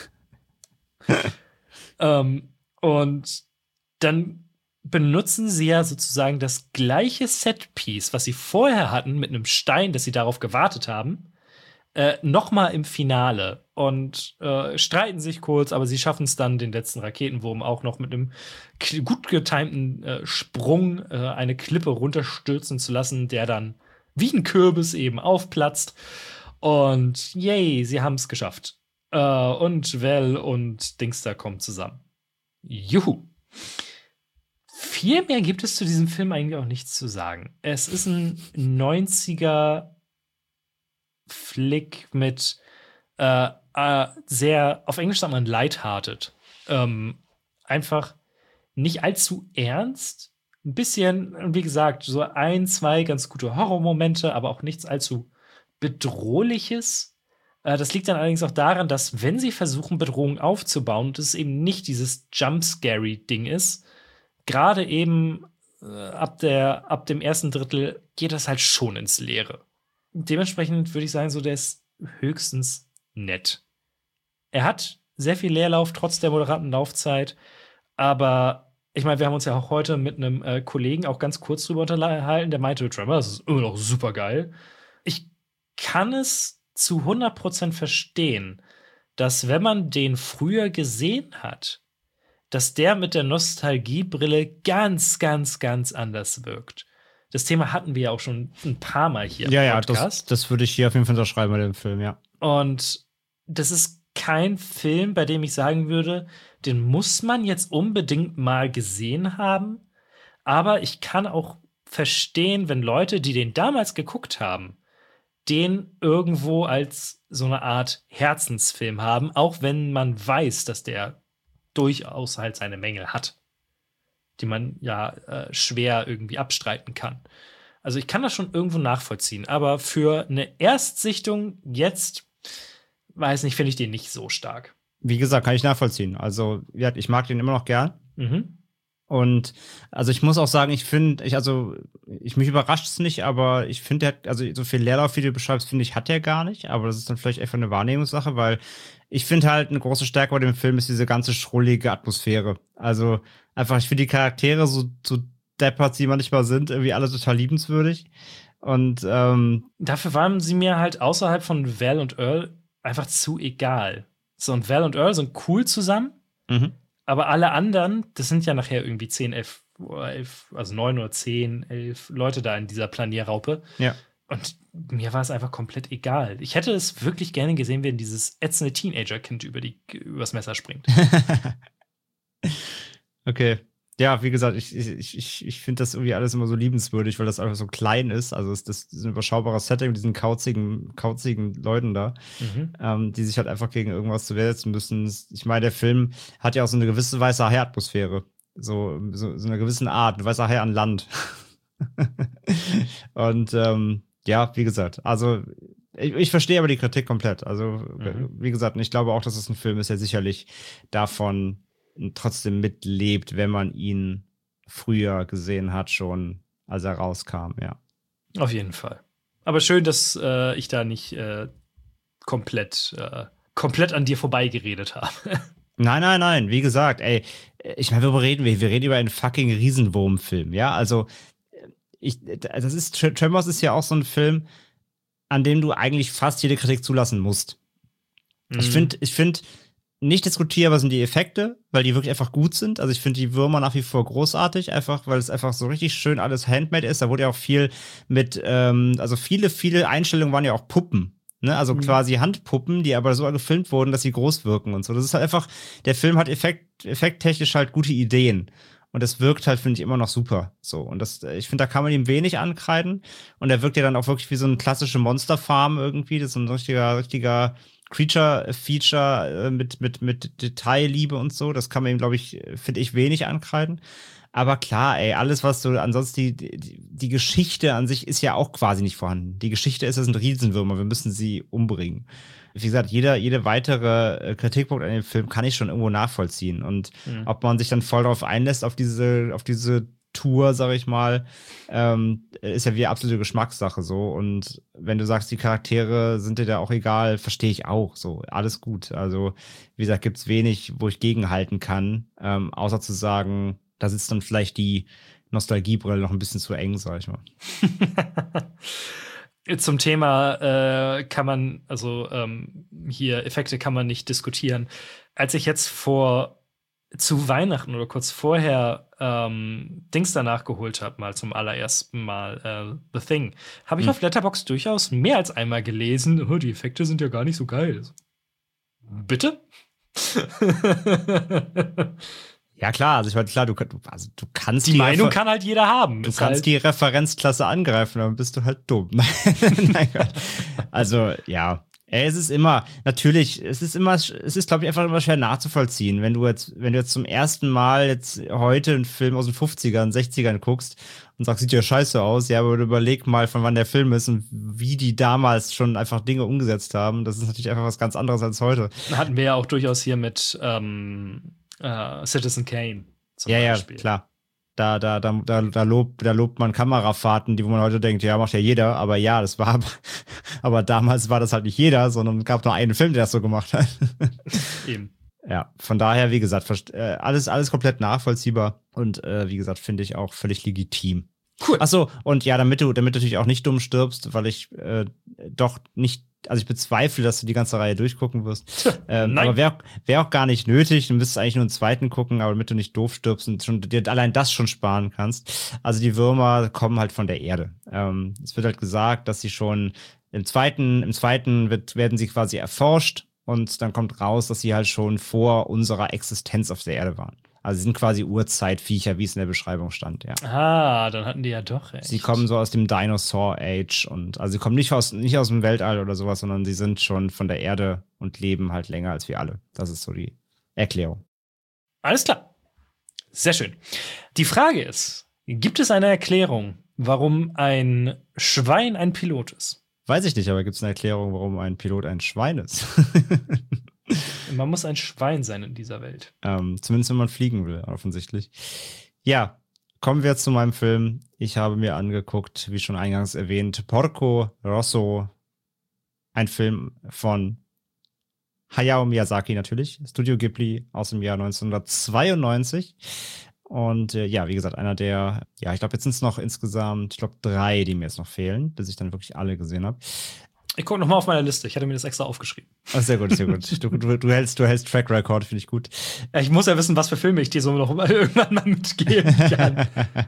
Speaker 3: Und dann benutzen sie ja sozusagen das gleiche Setpiece, was sie vorher hatten, mit einem Stein, dass sie darauf gewartet haben, nochmal im Finale und streiten sich kurz, aber sie schaffen es dann, den letzten Raketenwurm auch noch mit einem gut getimten Sprung eine Klippe runterstürzen zu lassen, der dann wie ein Kürbis eben aufplatzt. Und yay, sie haben es geschafft. Und Val und Dingster kommen zusammen. Juhu. Viel mehr gibt es zu diesem Film eigentlich auch nichts zu sagen. Es ist ein 90er-Flick mit sehr, auf Englisch sagt man lighthearted. Einfach nicht allzu ernst. Ein bisschen, wie gesagt, so 1, 2 ganz gute Horrormomente, aber auch nichts allzu Bedrohliches. Das liegt dann allerdings auch daran, dass, wenn sie versuchen, Bedrohungen aufzubauen, dass es eben nicht dieses Jump-Scary-Ding ist, gerade eben ab dem ersten Drittel geht das halt schon ins Leere. Dementsprechend würde ich sagen, so der ist höchstens nett. Er hat sehr viel Leerlauf, trotz der moderaten Laufzeit. Aber ich meine, wir haben uns ja auch heute mit einem Kollegen auch ganz kurz drüber unterhalten, der meinte, Tremors ist immer noch super geil. Ich kann es zu 100% verstehen, dass, wenn man den früher gesehen hat, dass der mit der Nostalgiebrille ganz, ganz, ganz anders wirkt. Das Thema hatten wir ja auch schon ein paar Mal hier im Podcast.
Speaker 2: Das würde ich hier auf jeden Fall unterschreiben bei dem Film, ja.
Speaker 3: Und das ist kein Film, bei dem ich sagen würde, den muss man jetzt unbedingt mal gesehen haben. Aber ich kann auch verstehen, wenn Leute, die den damals geguckt haben, den irgendwo als so eine Art Herzensfilm haben, auch wenn man weiß, dass der durchaus halt seine Mängel hat, die man ja schwer irgendwie abstreiten kann. Also ich kann das schon irgendwo nachvollziehen, aber für eine Erstsichtung jetzt, weiß nicht, finde ich den nicht so stark.
Speaker 2: Wie gesagt, kann ich nachvollziehen. Also, ja, ich mag den immer noch gern.
Speaker 3: Mhm.
Speaker 2: Und also ich muss auch sagen, mich überrascht es nicht, aber ich finde, der hat, also so viel Leerlauf, wie du beschreibst, finde ich, hat er gar nicht. Aber das ist dann vielleicht einfach eine Wahrnehmungssache, weil ich finde halt, eine große Stärke bei dem Film ist diese ganze schrullige Atmosphäre. Also einfach, ich finde die Charaktere so deppert sie manchmal sind, irgendwie alle total liebenswürdig. Und
Speaker 3: dafür waren sie mir halt außerhalb von Val und Earl einfach zu egal. So, und Val und Earl sind cool zusammen.
Speaker 2: Mhm.
Speaker 3: Aber alle anderen, das sind ja nachher irgendwie 10, 11, also 9 oder 10, 11 Leute da in dieser Planierraupe.
Speaker 2: Ja.
Speaker 3: Und mir war es einfach komplett egal. Ich hätte es wirklich gerne gesehen, wenn dieses ätzende Teenager-Kind übers Messer springt.
Speaker 2: Okay. Ja, wie gesagt, ich finde das irgendwie alles immer so liebenswürdig, weil das einfach so klein ist. Also das ist ein überschaubares Setting mit diesen kauzigen Leuten da, die sich halt einfach gegen irgendwas zur Wehr setzen müssen. Ich meine, der Film hat ja auch so eine gewisse weiße Hai-Atmosphäre. So eine gewisse Art, ein weißer Hai an Land. Und ja, wie gesagt, also ich verstehe aber die Kritik komplett. Also, wie gesagt, ich glaube auch, dass es ein Film ist, der sicherlich davon trotzdem mitlebt, wenn man ihn früher gesehen hat, schon als er rauskam, ja.
Speaker 3: Auf jeden Fall. Aber schön, dass ich da nicht komplett an dir vorbeigeredet habe.
Speaker 2: Nein. Wie gesagt, ey, ich meine, worüber reden wir? Wir reden über einen fucking Riesenwurmfilm, ja? Also, Tremors ist ja auch so ein Film, an dem du eigentlich fast jede Kritik zulassen musst. Ich finde, nicht diskutierbar sind die Effekte, weil die wirklich einfach gut sind. Also ich finde die Würmer nach wie vor großartig, einfach, weil es einfach so richtig schön alles handmade ist. Da wurde ja auch viel mit, also viele Einstellungen waren ja auch Puppen. Ne? Also quasi Handpuppen, die aber so gefilmt wurden, dass sie groß wirken und so. Das ist halt einfach, der Film hat effekttechnisch halt gute Ideen. Und das wirkt halt, finde ich, immer noch super. So. Und ich finde, da kann man ihm wenig ankreiden. Und er wirkt ja dann auch wirklich wie so eine klassische Monsterfarm irgendwie. Das ist so ein richtiger Creature-Feature mit Detailliebe und so. Das kann man ihm, glaube ich, finde ich, wenig ankreiden. Aber klar, ey, alles, was so, ansonsten die Geschichte an sich ist ja auch quasi nicht vorhanden. Die Geschichte ist, das sind Riesenwürmer, wir müssen sie umbringen. Wie gesagt, jede weitere Kritikpunkt an dem Film kann ich schon irgendwo nachvollziehen. Und ob man sich dann voll darauf einlässt, auf diese Tour, sag ich mal, ist ja wie absolute Geschmackssache so. Und wenn du sagst, die Charaktere sind dir da auch egal, verstehe ich auch so. Alles gut. Also, wie gesagt, gibt's wenig, wo ich gegenhalten kann, außer zu sagen, da sitzt dann vielleicht die Nostalgiebrille noch ein bisschen zu eng, sag ich mal.
Speaker 3: Zum Thema kann man, hier Effekte kann man nicht diskutieren. Als ich jetzt zu Weihnachten oder kurz vorher Dings danach geholt habe, mal zum allerersten Mal The Thing, habe ich auf Letterboxd durchaus mehr als einmal gelesen, oh, die Effekte sind ja gar nicht so geil. Bitte?
Speaker 2: Ja, klar, also ich meine, klar, du kannst
Speaker 3: die Meinung kann halt jeder haben.
Speaker 2: Du kannst die Referenzklasse angreifen, dann bist du halt dumm. Nein, Gott. Also, ja. Es ist, glaube ich, einfach immer schwer nachzuvollziehen. Wenn du jetzt zum ersten Mal jetzt heute einen Film aus den 50ern, 60ern guckst und sagst, sieht ja scheiße aus, ja, aber überleg mal, von wann der Film ist und wie die damals schon einfach Dinge umgesetzt haben. Das ist natürlich einfach was ganz anderes als heute.
Speaker 3: Hatten wir ja auch durchaus hier mit Citizen Kane zum Beispiel.
Speaker 2: Ja, klar. Da lobt man Kamerafahrten, wo man heute denkt, ja, macht ja jeder, aber ja, aber damals war das halt nicht jeder, sondern es gab nur einen Film, der das so gemacht hat.
Speaker 3: Eben.
Speaker 2: Ja, von daher, wie gesagt, alles komplett nachvollziehbar und wie gesagt, finde ich auch völlig legitim.
Speaker 3: Cool.
Speaker 2: Achso, und ja, damit du natürlich auch nicht dumm stirbst, weil ich doch nicht, also ich bezweifle, dass du die ganze Reihe durchgucken wirst. Aber wäre auch gar nicht nötig. Du müsstest eigentlich nur einen zweiten gucken, aber damit du nicht doof stirbst und dir allein das schon sparen kannst. Also die Würmer kommen halt von der Erde. Es wird halt gesagt, dass sie schon im zweiten werden sie quasi erforscht und dann kommt raus, dass sie halt schon vor unserer Existenz auf der Erde waren. Also sie sind quasi Urzeitviecher, wie es in der Beschreibung stand, ja.
Speaker 3: Ah, dann hatten die ja doch recht.
Speaker 2: Sie kommen so aus dem Dinosaur Age und also sie kommen nicht aus dem Weltall oder sowas, sondern sie sind schon von der Erde und leben halt länger als wir alle. Das ist so die Erklärung.
Speaker 3: Alles klar. Sehr schön. Die Frage ist, gibt es eine Erklärung, warum ein Schwein ein Pilot ist?
Speaker 2: Weiß ich nicht, aber gibt es eine Erklärung, warum ein Pilot ein Schwein ist?
Speaker 3: Man muss ein Schwein sein in dieser Welt.
Speaker 2: Zumindest wenn man fliegen will, offensichtlich. Ja, kommen wir zu meinem Film. Ich habe mir angeguckt, wie schon eingangs erwähnt, Porco Rosso. Ein Film von Hayao Miyazaki natürlich. Studio Ghibli aus dem Jahr 1992. Und ja, wie gesagt, einer der, ja, ich glaube, jetzt sind es noch insgesamt, 3, die mir jetzt noch fehlen, bis ich dann wirklich alle gesehen habe.
Speaker 3: Ich gucke noch mal auf meine Liste. Ich hatte mir das extra aufgeschrieben.
Speaker 2: Oh, sehr gut, sehr gut. Du hältst Track Record, finde ich gut.
Speaker 3: Ja, ich muss ja wissen, was für Filme ich dir so noch irgendwann mal mitgeben kann.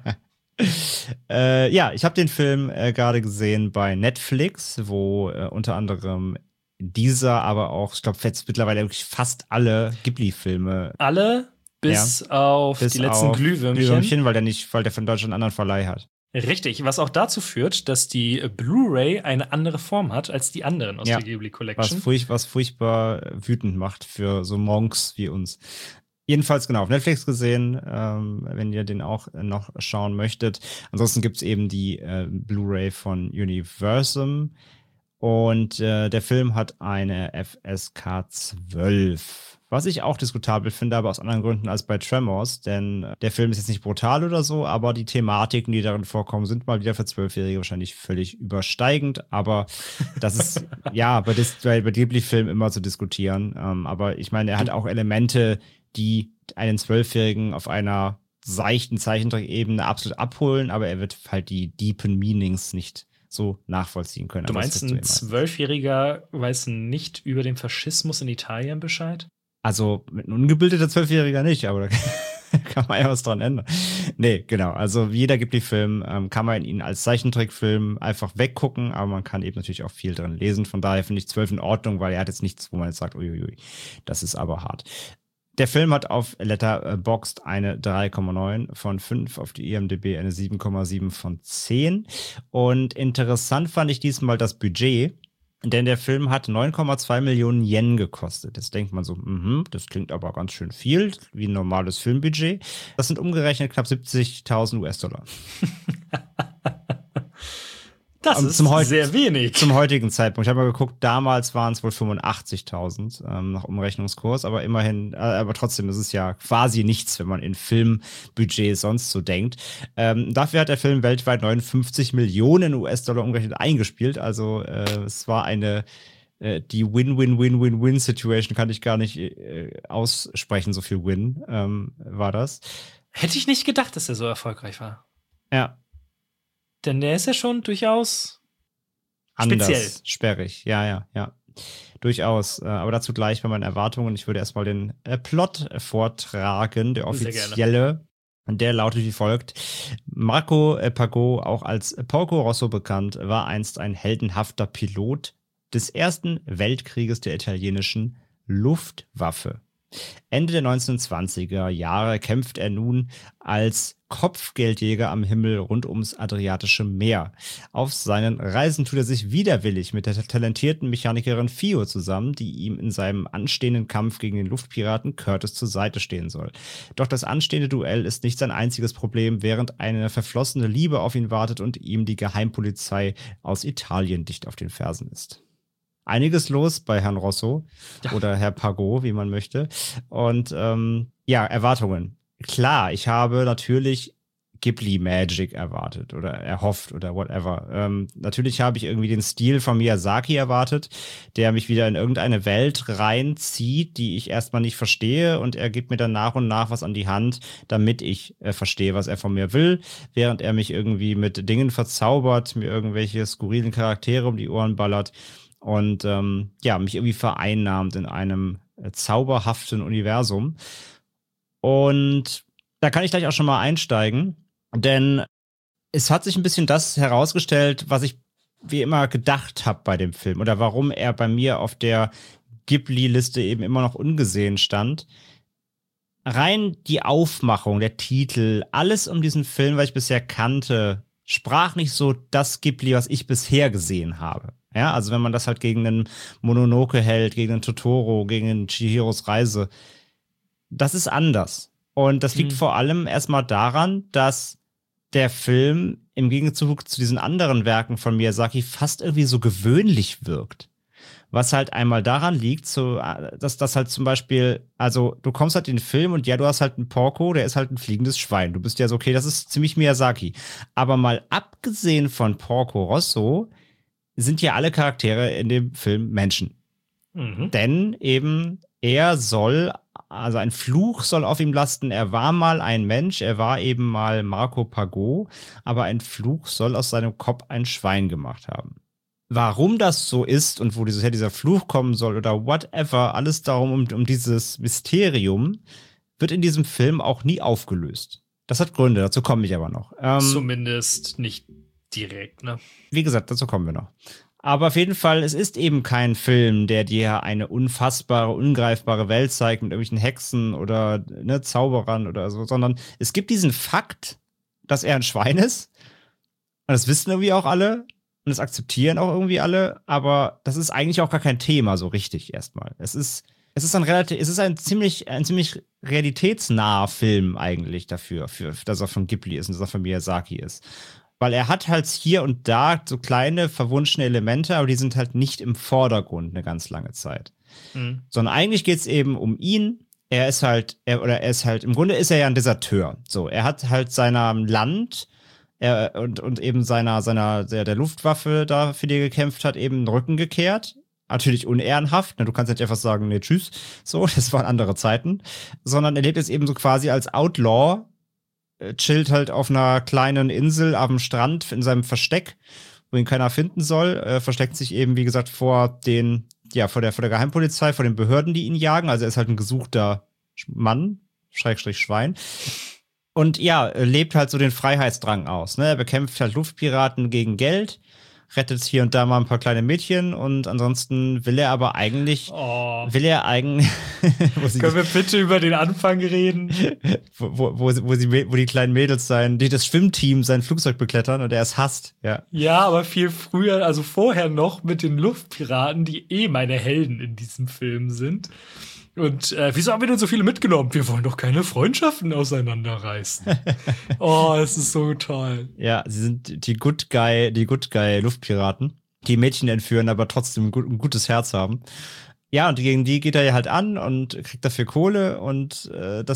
Speaker 2: Ja, ich habe den Film gerade gesehen bei Netflix, wo unter anderem dieser, aber auch, ich glaube, jetzt mittlerweile wirklich fast alle Ghibli-Filme.
Speaker 3: Alle? Bis auf die letzten Glühwürmchen.
Speaker 2: Weil der von Deutschland einen anderen Verleih hat.
Speaker 3: Richtig, was auch dazu führt, dass die Blu-ray eine andere Form hat als die anderen aus der Ghibli Collection.
Speaker 2: Was furchtbar wütend macht für so Monks wie uns. Jedenfalls genau, auf Netflix gesehen, wenn ihr den auch noch schauen möchtet. Ansonsten gibt's eben die Blu-ray von Universum. Und der Film hat eine FSK 12. Was ich auch diskutabel finde, aber aus anderen Gründen als bei Tremors, denn der Film ist jetzt nicht brutal oder so, aber die Thematiken, die darin vorkommen, sind mal wieder für 12-Jährige wahrscheinlich völlig übersteigend, aber das ist ja bei Ghibli-Filmen immer zu diskutieren, aber ich meine, er hat auch Elemente, die einen 12-Jährigen auf einer seichten Zeichentrickebene absolut abholen, aber er wird halt die deepen Meanings nicht so nachvollziehen können.
Speaker 3: Du meinst, ein 12-Jähriger weiß nicht über den Faschismus in Italien Bescheid?
Speaker 2: Also mit einem ungebildeter 12-Jähriger nicht, aber kann man ja was dran ändern. Nee, genau. Also jeder Ghibli-Film kann man ihn als Zeichentrickfilm einfach weggucken, aber man kann eben natürlich auch viel drin lesen. Von daher finde ich 12 in Ordnung, weil er hat jetzt nichts, wo man jetzt sagt, uiuiui, das ist aber hart. Der Film hat auf Letterboxd eine 3,9 von 5, auf die IMDb eine 7,7 von 10. Und interessant fand ich diesmal das Budget, denn der Film hat 9,2 Millionen Yen gekostet. Jetzt denkt man so, das klingt aber ganz schön viel, wie ein normales Filmbudget. Das sind umgerechnet knapp 70.000 US-Dollar.
Speaker 3: Das ist sehr wenig.
Speaker 2: Zum heutigen Zeitpunkt. Ich habe mal geguckt, damals waren es wohl 85.000 nach Umrechnungskurs, aber immerhin, aber trotzdem, das ist ja quasi nichts, wenn man in Filmbudgets sonst so denkt. Dafür hat der Film weltweit 59 Millionen US-Dollar umgerechnet eingespielt. Also es war die Win-Win-Win-Win-Win-Situation kann ich gar nicht aussprechen, so viel Win war das.
Speaker 3: Hätte ich nicht gedacht, dass er so erfolgreich war.
Speaker 2: Ja.
Speaker 3: Denn der ist ja schon durchaus
Speaker 2: anders,
Speaker 3: speziell.
Speaker 2: Sperrig, ja. Durchaus. Aber dazu gleich bei meinen Erwartungen. Ich würde erstmal den Plot vortragen, der offizielle. Und der lautet wie folgt. Marco Pagò, auch als Porco Rosso bekannt, war einst ein heldenhafter Pilot des Ersten Weltkrieges der italienischen Luftwaffe. Ende der 1920er Jahre kämpft er nun als Kopfgeldjäger am Himmel rund ums Adriatische Meer. Auf seinen Reisen tut er sich widerwillig mit der talentierten Mechanikerin Fio zusammen, die ihm in seinem anstehenden Kampf gegen den Luftpiraten Curtis zur Seite stehen soll. Doch das anstehende Duell ist nicht sein einziges Problem, während eine verflossene Liebe auf ihn wartet und ihm die Geheimpolizei aus Italien dicht auf den Fersen ist. Einiges los bei Herrn Rosso oder Herr Pagò, wie man möchte. Und Erwartungen. Klar, ich habe natürlich Ghibli Magic erwartet oder erhofft oder whatever. Natürlich habe ich irgendwie den Stil von Miyazaki erwartet, der mich wieder in irgendeine Welt reinzieht, die ich erstmal nicht verstehe, und er gibt mir dann nach und nach was an die Hand, damit ich verstehe, was er von mir will, während er mich irgendwie mit Dingen verzaubert, mir irgendwelche skurrilen Charaktere um die Ohren ballert und mich irgendwie vereinnahmt in einem zauberhaften Universum. Und da kann ich gleich auch schon mal einsteigen, denn es hat sich ein bisschen das herausgestellt, was ich wie immer gedacht habe bei dem Film oder warum er bei mir auf der Ghibli-Liste eben immer noch ungesehen stand. Rein die Aufmachung, der Titel, alles um diesen Film, was ich bisher kannte, sprach nicht so das Ghibli, was ich bisher gesehen habe. Ja, also wenn man das halt gegen einen Mononoke hält, gegen einen Totoro, gegen einen Chihiros Reise, das ist anders. Und das liegt vor allem erstmal daran, dass der Film im Gegenzug zu diesen anderen Werken von Miyazaki fast irgendwie so gewöhnlich wirkt. Was halt einmal daran liegt, dass das halt zum Beispiel, also du kommst halt in den Film und ja, du hast halt einen Porco, der ist halt ein fliegendes Schwein. Du bist ja so, okay, das ist ziemlich Miyazaki. Aber mal abgesehen von Porco Rosso sind ja alle Charaktere in dem Film Menschen. Denn eben also ein Fluch soll auf ihm lasten. Er war mal ein Mensch, er war eben mal Marco Pagò, aber ein Fluch soll aus seinem Kopf ein Schwein gemacht haben. Warum das so ist und wo dieser Fluch kommen soll oder whatever, alles darum um dieses Mysterium, wird in diesem Film auch nie aufgelöst. Das hat Gründe, dazu komme ich aber noch.
Speaker 3: Zumindest nicht direkt, ne?
Speaker 2: Wie gesagt, dazu kommen wir noch. Aber auf jeden Fall, es ist eben kein Film, der dir eine unfassbare, ungreifbare Welt zeigt mit irgendwelchen Hexen oder Zauberern oder so, sondern es gibt diesen Fakt, dass er ein Schwein ist. Und das wissen irgendwie auch alle und das akzeptieren auch irgendwie alle, aber das ist eigentlich auch gar kein Thema so richtig erstmal. Es ist ein ziemlich realitätsnaher Film eigentlich dafür, dass er von Ghibli ist und dass er von Miyazaki ist. Weil er hat halt hier und da so kleine verwunschene Elemente, aber die sind halt nicht im Vordergrund eine ganz lange Zeit. Sondern eigentlich geht es eben um ihn. Im Grunde ist er ja ein Deserteur. So, er hat halt seinem Land und eben der Luftwaffe da für die gekämpft hat, eben den Rücken gekehrt. Natürlich unehrenhaft, du kannst nicht einfach sagen, nee, tschüss. So, das waren andere Zeiten. Sondern er lebt jetzt eben so quasi als Outlaw, chillt halt auf einer kleinen Insel am Strand in seinem Versteck, wo ihn keiner finden soll, versteckt sich eben, wie gesagt, vor der Geheimpolizei, vor den Behörden, die ihn jagen. Also er ist halt ein gesuchter Mann, Schrägstrich Schwein. Und ja, lebt halt so den Freiheitsdrang aus. Ne? Er bekämpft halt Luftpiraten gegen Geld, rettet hier und da mal ein paar kleine Mädchen und ansonsten will er eigentlich
Speaker 3: Können wir bitte über den Anfang reden?
Speaker 2: wo die kleinen Mädels die das Schwimmteam sein Flugzeug beklettern und er es hasst, ja.
Speaker 3: Ja, aber viel früher, also vorher noch mit den Luftpiraten, die meine Helden in diesem Film sind. Und wieso haben wir denn so viele mitgenommen? Wir wollen doch keine Freundschaften auseinanderreißen. Es ist so toll.
Speaker 2: Ja, sie sind die Good Guy Luftpiraten, die Mädchen entführen, aber trotzdem ein gutes Herz haben. Ja, und gegen die geht er ja halt an und kriegt dafür Kohle und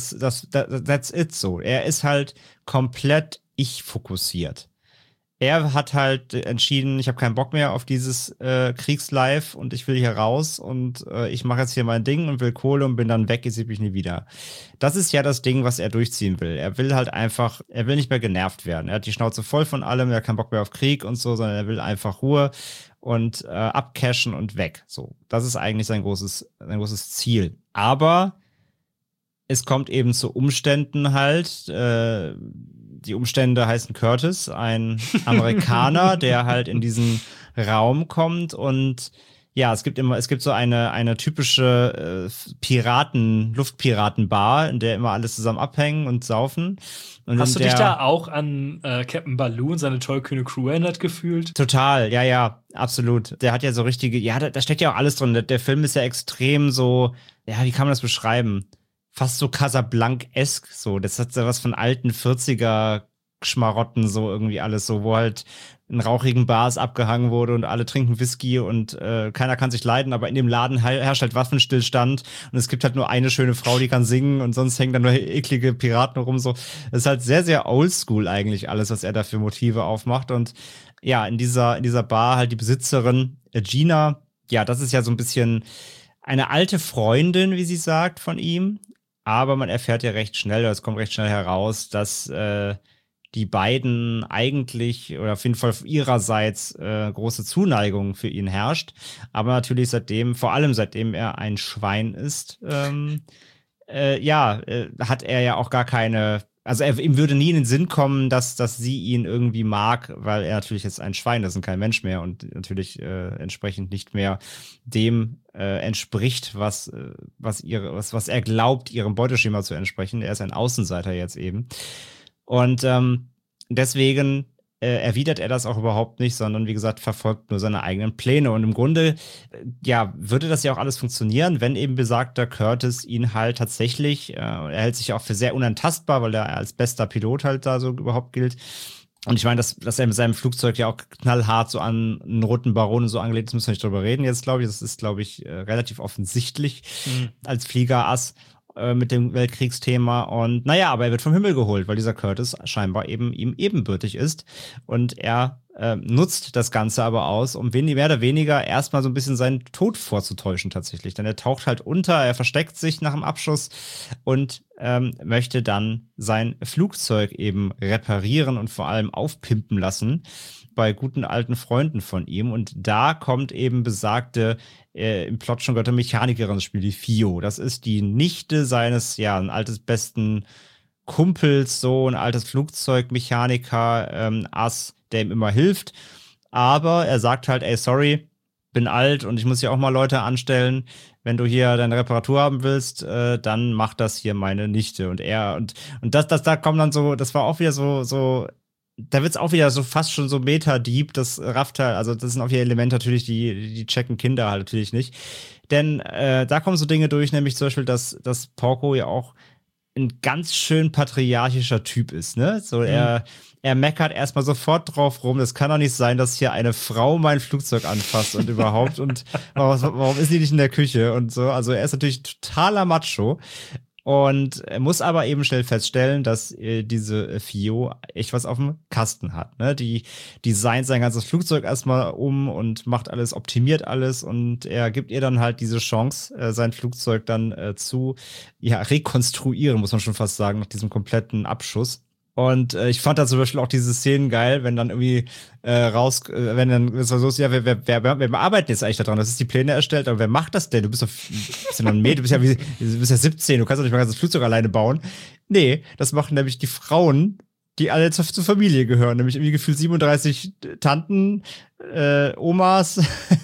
Speaker 2: that's it so. Er ist halt komplett ich-fokussiert. Er hat halt entschieden, ich habe keinen Bock mehr auf dieses Kriegslife und ich will hier raus und ich mache jetzt hier mein Ding und will Kohle und bin dann weg, ich sehe mich nie wieder. Das ist ja das Ding, was er durchziehen will. Er will halt einfach, er will nicht mehr genervt werden. Er hat die Schnauze voll von allem, er hat keinen Bock mehr auf Krieg und so, sondern er will einfach Ruhe und abcashen und weg. So, das ist eigentlich sein großes Ziel. Aber es kommt eben zu Umständen halt, die Umstände heißen Curtis, ein Amerikaner, der halt in diesen Raum kommt und ja, es gibt so eine typische Luftpiratenbar, in der immer alles zusammen abhängen und saufen. Und
Speaker 3: hast du dich da auch an Captain Baloo und seine tollkühne Crew erinnert gefühlt?
Speaker 2: Total, ja, absolut. Der hat ja so richtige, da steckt ja auch alles drin. Der Film ist ja extrem so, ja, wie kann man das beschreiben? Fast so Casablanc-esk, so. Das hat so was von alten 40er Schmarotten, so irgendwie alles so, wo halt in rauchigen Bars abgehangen wurde und alle trinken Whisky und keiner kann sich leiden, aber in dem Laden herrscht halt Waffenstillstand und es gibt halt nur eine schöne Frau, die kann singen und sonst hängen da nur eklige Piraten rum, so. Das ist halt sehr, sehr oldschool eigentlich alles, was er da für Motive aufmacht und ja, in dieser Bar halt die Besitzerin, Gina, ja, das ist ja so ein bisschen eine alte Freundin, wie sie sagt, von ihm. Aber man erfährt ja recht schnell, oder es kommt recht schnell heraus, dass die beiden eigentlich, oder auf jeden Fall ihrerseits, große Zuneigung für ihn herrscht. Aber natürlich vor allem seitdem er ein Schwein ist, hat er ja auch gar keine, also ihm würde nie in den Sinn kommen, dass sie ihn irgendwie mag, weil er natürlich jetzt ein Schwein ist und kein Mensch mehr und natürlich entsprechend nicht mehr dem entspricht, was er glaubt, ihrem Beuteschema zu entsprechen. Er ist ein Außenseiter jetzt eben. Und deswegen erwidert er das auch überhaupt nicht, sondern wie gesagt, verfolgt nur seine eigenen Pläne. Und im Grunde, würde das ja auch alles funktionieren, wenn eben besagter Curtis ihn halt tatsächlich, er hält sich auch für sehr unantastbar, weil er als bester Pilot halt da so überhaupt gilt. Und ich meine, dass er mit seinem Flugzeug ja auch knallhart so an einen roten Baron so angelegt ist, müssen wir nicht drüber reden jetzt, glaube ich. Das ist, glaube ich, relativ offensichtlich als Fliegerass mit dem Weltkriegsthema. Und naja, aber er wird vom Himmel geholt, weil dieser Curtis scheinbar eben ihm ebenbürtig ist. Und er nutzt das Ganze aber aus, um mehr oder weniger erstmal so ein bisschen seinen Tod vorzutäuschen tatsächlich. Denn er taucht halt unter, er versteckt sich nach dem Abschuss und möchte dann sein Flugzeug eben reparieren und vor allem aufpimpen lassen bei guten alten Freunden von ihm. Und da kommt eben besagte, im Plot schon gehörte Mechanikerin ins Spiel, die Fio. Das ist die Nichte seines, ein altes besten Kumpels, so ein altes Flugzeugmechaniker, Ass, der ihm immer hilft. Aber er sagt halt, ey, sorry, bin alt und ich muss hier auch mal Leute anstellen. Wenn du hier deine Reparatur haben willst, dann mach das hier meine Nichte. Und da kommt dann so, das war auch wieder so, da wird's auch wieder so fast schon so Meta-Deep, das rafft halt, also das sind auch wieder Elemente natürlich, die checken Kinder halt natürlich nicht. Denn da kommen so Dinge durch, nämlich zum Beispiel, dass Porco ja auch ein ganz schön patriarchischer Typ ist, ne? So, er meckert erstmal sofort drauf rum, das kann doch nicht sein, dass hier eine Frau mein Flugzeug anfasst und überhaupt und warum ist die nicht in der Küche und so. Also er ist natürlich totaler Macho und er muss aber eben schnell feststellen, dass diese Fio echt was auf dem Kasten hat, ne? Die designt sein ganzes Flugzeug erstmal um und macht alles, optimiert alles und er gibt ihr dann halt diese Chance, sein Flugzeug dann zu rekonstruieren, muss man schon fast sagen, nach diesem kompletten Abschuss. Und ich fand da zum Beispiel auch diese Szenen geil, wenn dann irgendwie wenn dann so ist, ja, wer arbeitet jetzt eigentlich daran? Das ist die Pläne erstellt, aber wer macht das denn? Du bist ja noch ein Mädchen, du bist ja 17, du kannst doch nicht mal das Flugzeug alleine bauen. Nee, das machen nämlich die Frauen, die alle zur Familie gehören, nämlich irgendwie gefühlt 37 Tanten, Omas,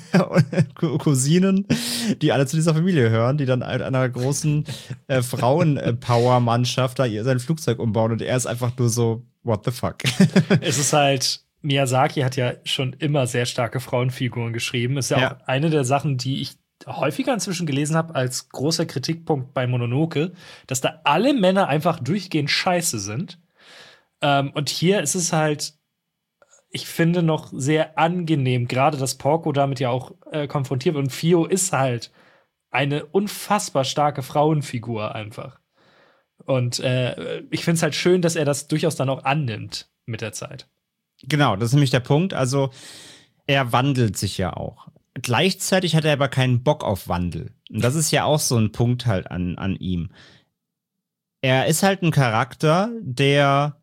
Speaker 2: Cousinen, die alle zu dieser Familie gehören, die dann einer großen Frauen-Power-Mannschaft da sein Flugzeug umbauen und er ist einfach nur so, what the fuck?
Speaker 3: Es ist halt, Miyazaki hat ja schon immer sehr starke Frauenfiguren geschrieben. Ist ja auch eine der Sachen, die ich häufiger inzwischen gelesen habe als großer Kritikpunkt bei Mononoke, dass da alle Männer einfach durchgehend scheiße sind. Und hier ist es halt, ich finde, noch sehr angenehm, gerade dass Porco damit ja auch konfrontiert wird. Und Fio ist halt eine unfassbar starke Frauenfigur einfach. Und ich finde es halt schön, dass er das durchaus dann auch annimmt mit der Zeit.
Speaker 2: Genau, das ist nämlich der Punkt. Also, er wandelt sich ja auch. Gleichzeitig hat er aber keinen Bock auf Wandel. Und das ist ja auch so ein Punkt halt an ihm. Er ist halt ein Charakter, der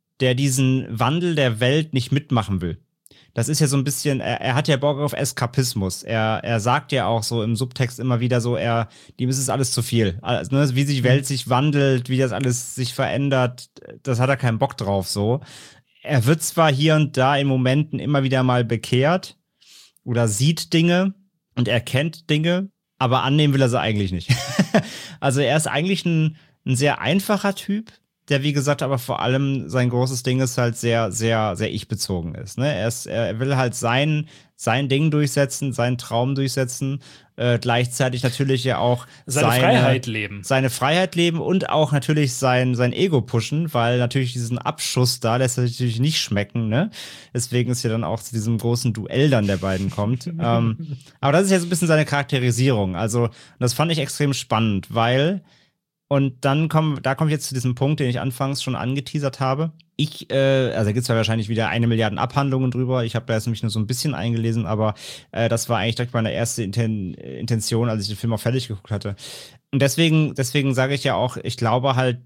Speaker 2: diesen Wandel der Welt nicht mitmachen will. Das ist ja so ein bisschen, er hat ja Bock auf Eskapismus. Er sagt ja auch so im Subtext immer wieder so, dem ist es alles zu viel. Also, ne, wie die Welt sich wandelt, wie das alles sich verändert, das hat er keinen Bock drauf so. Er wird zwar hier und da in Momenten immer wieder mal bekehrt oder sieht Dinge und erkennt Dinge, aber annehmen will er sie eigentlich nicht. Also er ist eigentlich ein sehr einfacher Typ, der, wie gesagt, aber vor allem sein großes Ding ist halt sehr, sehr, sehr ich-bezogen ist. Ne? Er will halt sein Ding durchsetzen, seinen Traum durchsetzen, gleichzeitig natürlich ja auch
Speaker 3: seine Freiheit leben.
Speaker 2: Seine Freiheit leben und auch natürlich sein Ego pushen, weil natürlich diesen Abschuss da lässt er natürlich nicht schmecken. Ne? Deswegen ist ja dann auch zu diesem großen Duell dann der beiden kommt. Aber das ist ja so ein bisschen seine Charakterisierung. Also das fand ich extrem spannend, weil und dann komme ich jetzt zu diesem Punkt, den ich anfangs schon angeteasert habe. Also da gibt es ja wahrscheinlich wieder 1 Milliarde Abhandlungen drüber. Ich habe da jetzt nämlich nur so ein bisschen eingelesen, aber das war eigentlich direkt meine erste Intention, als ich den Film auch fertig geguckt hatte. Und deswegen sage ich ja auch, ich glaube halt,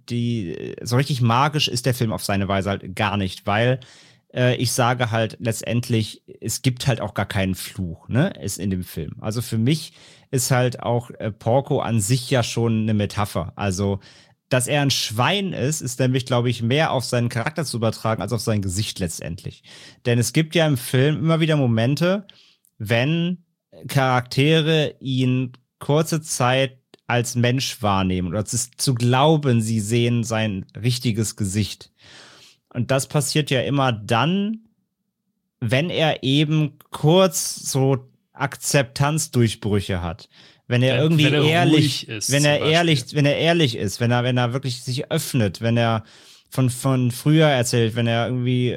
Speaker 2: so richtig magisch ist der Film auf seine Weise halt gar nicht, weil ich sage halt letztendlich, es gibt halt auch gar keinen Fluch, ne, ist in dem Film. Also für mich ist halt auch Porco an sich ja schon eine Metapher. Also, dass er ein Schwein ist nämlich, glaube ich, mehr auf seinen Charakter zu übertragen, als auf sein Gesicht letztendlich. Denn es gibt ja im Film immer wieder Momente, wenn Charaktere ihn kurze Zeit als Mensch wahrnehmen oder zu glauben, sie sehen sein richtiges Gesicht. Und das passiert ja immer dann, wenn er eben kurz so Akzeptanzdurchbrüche hat. Wenn er irgendwie ehrlich ist, wenn er ehrlich ist, wenn er wirklich sich öffnet, wenn er von früher erzählt, wenn er irgendwie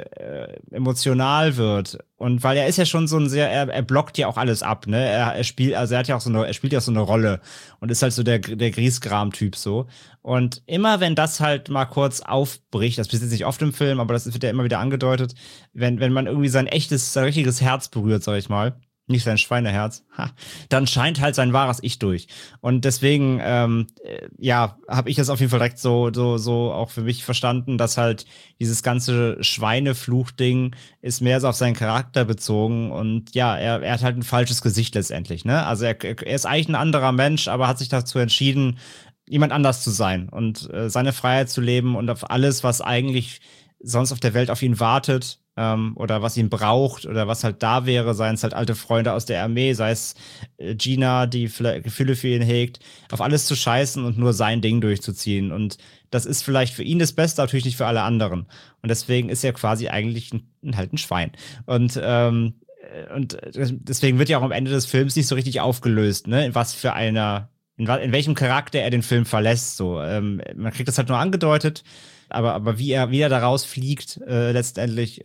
Speaker 2: emotional wird. Und weil er ist ja schon so ein er blockt ja auch alles ab, ne? Er spielt ja auch so eine Rolle und ist halt so der Griesgram-Typ so. Und immer wenn das halt mal kurz aufbricht, das passiert nicht oft im Film, aber das wird ja immer wieder angedeutet, wenn man irgendwie sein richtiges Herz berührt, sag ich mal, nicht sein Schweineherz, dann scheint halt sein wahres Ich durch. Und deswegen, habe ich das auf jeden Fall direkt so auch für mich verstanden, dass halt dieses ganze Schweinefluch-Ding ist mehr so auf seinen Charakter bezogen und ja, er hat halt ein falsches Gesicht letztendlich, ne? Also er ist eigentlich ein anderer Mensch, aber hat sich dazu entschieden, jemand anders zu sein und seine Freiheit zu leben und auf alles, was eigentlich sonst auf der Welt auf ihn wartet, oder was ihn braucht oder was halt da wäre, seien es halt alte Freunde aus der Armee, sei es Gina, die Gefühle für ihn hegt, auf alles zu scheißen und nur sein Ding durchzuziehen. Und das ist vielleicht für ihn das Beste, natürlich nicht für alle anderen. Und deswegen ist er quasi eigentlich halt ein Schwein. Und deswegen wird ja auch am Ende des Films nicht so richtig aufgelöst, ne, in welchem Charakter er den Film verlässt. So, man kriegt das halt nur angedeutet. Aber wie er da rausfliegt, letztendlich,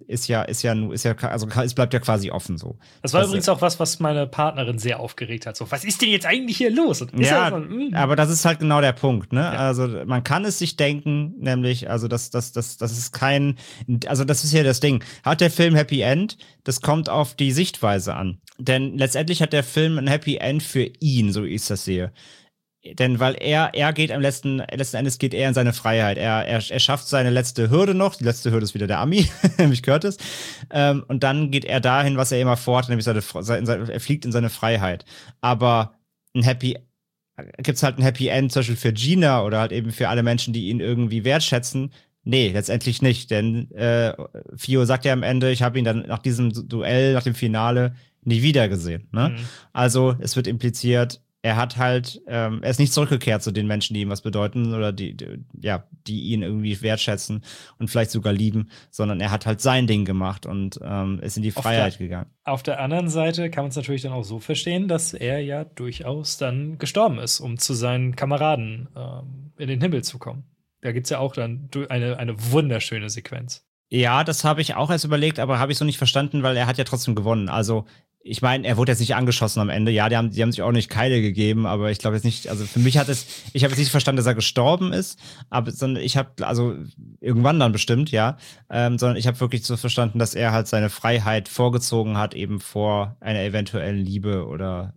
Speaker 2: es bleibt ja quasi offen so.
Speaker 3: Das war übrigens auch was meine Partnerin sehr aufgeregt hat. So, was ist denn jetzt eigentlich hier los?
Speaker 2: Aber das ist halt genau der Punkt, ne? Ja. Also, man kann es sich denken, nämlich, also, das ist das ist ja das Ding. Hat der Film Happy End? Das kommt auf die Sichtweise an. Denn letztendlich hat der Film ein Happy End für ihn, so wie ich das sehe. Denn weil er geht letzten Endes geht er in seine Freiheit. Er schafft seine letzte Hürde noch. Die letzte Hürde ist wieder der Ami, nämlich Curtis. Und dann geht er dahin, was er immer vorhat, nämlich er fliegt in seine Freiheit. Aber gibt's halt ein Happy End, zum Beispiel für Gina oder halt eben für alle Menschen, die ihn irgendwie wertschätzen? Nee, letztendlich nicht. Denn Fio sagt ja am Ende, ich habe ihn dann nach diesem Duell, nach dem Finale nie wieder gesehen. Ne? Also es wird impliziert, er ist nicht zurückgekehrt zu den Menschen, die ihm was bedeuten oder die ihn irgendwie wertschätzen und vielleicht sogar lieben, sondern er hat halt sein Ding gemacht und ist in die Freiheit gegangen.
Speaker 3: Auf der anderen Seite kann man es natürlich dann auch so verstehen, dass er ja durchaus dann gestorben ist, um zu seinen Kameraden in den Himmel zu kommen. Da gibt es ja auch dann eine wunderschöne Sequenz.
Speaker 2: Ja, das habe ich auch erst überlegt, aber habe ich so nicht verstanden, weil er hat ja trotzdem gewonnen. Also ich meine, er wurde jetzt nicht angeschossen am Ende. Ja, die haben sich auch nicht Keile gegeben, aber ich glaube jetzt nicht, also für mich ich habe jetzt nicht verstanden, dass er gestorben ist, sondern ich habe, also irgendwann dann bestimmt, ja, sondern ich habe wirklich so verstanden, dass er halt seine Freiheit vorgezogen hat, eben vor einer eventuellen Liebe oder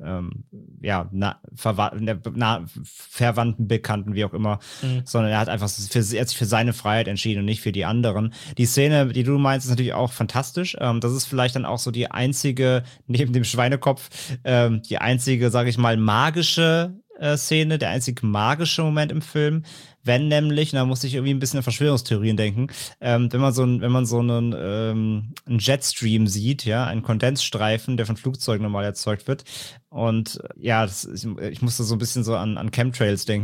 Speaker 2: Verwandten, Bekannten, wie auch immer, sondern er hat einfach er hat sich für seine Freiheit entschieden und nicht für die anderen. Die Szene, die du meinst, ist natürlich auch fantastisch. Das ist vielleicht dann auch so die einzige, neben dem Schweinekopf, die einzige, sage ich mal, magische Szene, der einzige magische Moment im Film, wenn nämlich, und da muss ich irgendwie ein bisschen an Verschwörungstheorien denken, wenn man so einen Jetstream sieht, ja, einen Kondensstreifen, der von Flugzeugen normal erzeugt wird. Und ja, ich musste so ein bisschen so an Chemtrails denken.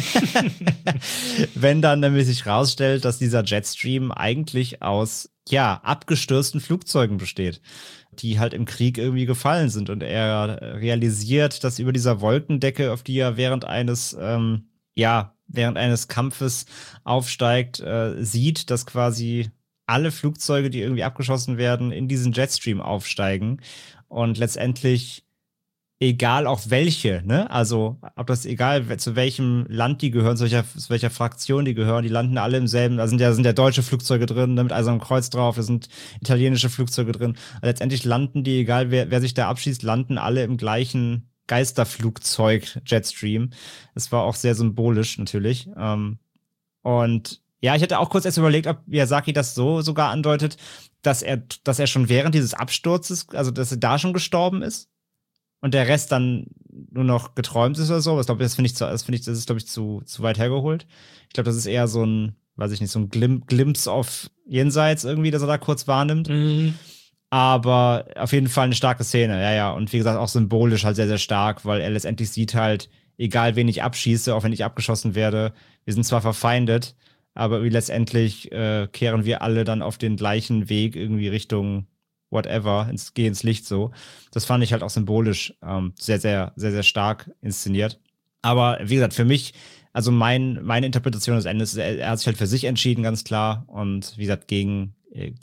Speaker 2: Wenn dann nämlich sich rausstellt, dass dieser Jetstream eigentlich aus, abgestürzten Flugzeugen besteht, die halt im Krieg irgendwie gefallen sind. Und er realisiert, dass über dieser Wolkendecke, auf die er während eines Kampfes aufsteigt, sieht, dass quasi alle Flugzeuge, die irgendwie abgeschossen werden, in diesen Jetstream aufsteigen. Und letztendlich, egal auch welche, ne? Also, egal zu welchem Land die gehören, zu welcher Fraktion die gehören, die landen alle im selben, da sind ja deutsche Flugzeuge drin, ne, mit Eisernem Kreuz drauf, da sind italienische Flugzeuge drin. Also letztendlich landen die, egal wer sich da abschießt, landen alle im gleichen Geisterflugzeug Jetstream. Das war auch sehr symbolisch natürlich. Und ja, ich hatte auch kurz erst überlegt, ob Miyazaki das so sogar andeutet, dass er schon während dieses Absturzes, also dass er da schon gestorben ist und der Rest dann nur noch geträumt ist oder so. Aber ich glaube, das ist, glaube ich, zu weit hergeholt. Ich glaube, das ist eher so ein, weiß ich nicht, so ein Glimpse of Jenseits irgendwie, dass er da kurz wahrnimmt.
Speaker 3: Mhm.
Speaker 2: Aber auf jeden Fall eine starke Szene, ja. Und wie gesagt, auch symbolisch halt sehr, sehr stark, weil er letztendlich sieht halt, egal wen ich abschieße, auch wenn ich abgeschossen werde, wir sind zwar verfeindet, aber letztendlich kehren wir alle dann auf den gleichen Weg irgendwie Richtung whatever, geh ins Licht so. Das fand ich halt auch symbolisch sehr, sehr, sehr, sehr stark inszeniert. Aber wie gesagt, für mich, also meine Interpretation des Endes, er hat sich halt für sich entschieden, ganz klar. Und wie gesagt, gegen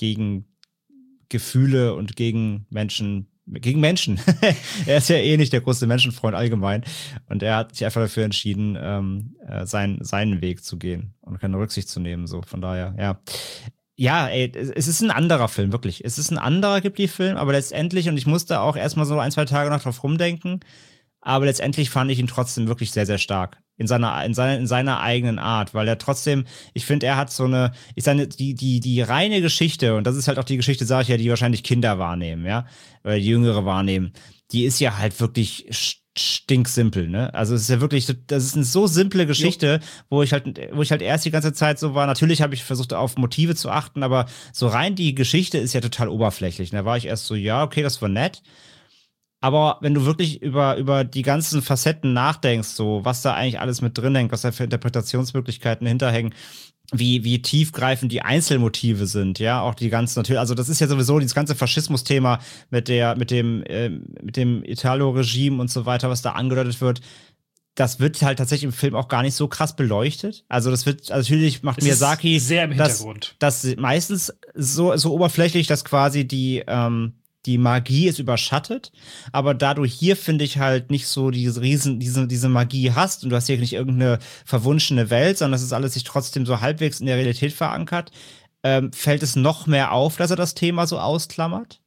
Speaker 2: Gefühle und gegen Menschen. Er ist ja eh nicht der größte Menschenfreund allgemein. Und er hat sich einfach dafür entschieden, seinen Weg zu gehen und keine Rücksicht zu nehmen. So, von daher, ja. Ja, ey, es ist ein anderer Film, wirklich. Es ist ein anderer Ghibli-Film, aber letztendlich, und ich musste auch erstmal so 1-2 Tage noch drauf rumdenken, aber letztendlich fand ich ihn trotzdem wirklich sehr, sehr stark. In seiner eigenen Art, weil er trotzdem, ich finde, er hat so die reine Geschichte, und das ist halt auch die Geschichte, sage ich ja, die wahrscheinlich Kinder wahrnehmen, ja, oder die Jüngere wahrnehmen, die ist ja halt wirklich stinksimpel, ne? Also es ist ja wirklich, das ist eine so simple Geschichte, wo ich halt erst die ganze Zeit so war, natürlich habe ich versucht, auf Motive zu achten, aber so rein die Geschichte ist ja total oberflächlich. Da war ich erst so, ja, okay, das war nett. Aber wenn du wirklich über die ganzen Facetten nachdenkst, so was da eigentlich alles mit drin hängt, was da für Interpretationsmöglichkeiten hinterhängen, wie tiefgreifend die Einzelmotive sind, ja, auch die ganzen natürlich, also das ist ja sowieso dieses ganze Faschismus-Thema mit dem Italo-Regime und so weiter, was da angedeutet wird. Das wird halt tatsächlich im Film auch gar nicht so krass beleuchtet. Also natürlich macht Miyazaki
Speaker 3: sehr im Hintergrund.
Speaker 2: Das meistens so oberflächlich, dass quasi die Magie ist überschattet, aber da du hier, finde ich, halt nicht so diese Magie hast und du hast hier nicht irgendeine verwunschene Welt, sondern das ist alles sich trotzdem so halbwegs in der Realität verankert, fällt es noch mehr auf, dass er das Thema so ausklammert.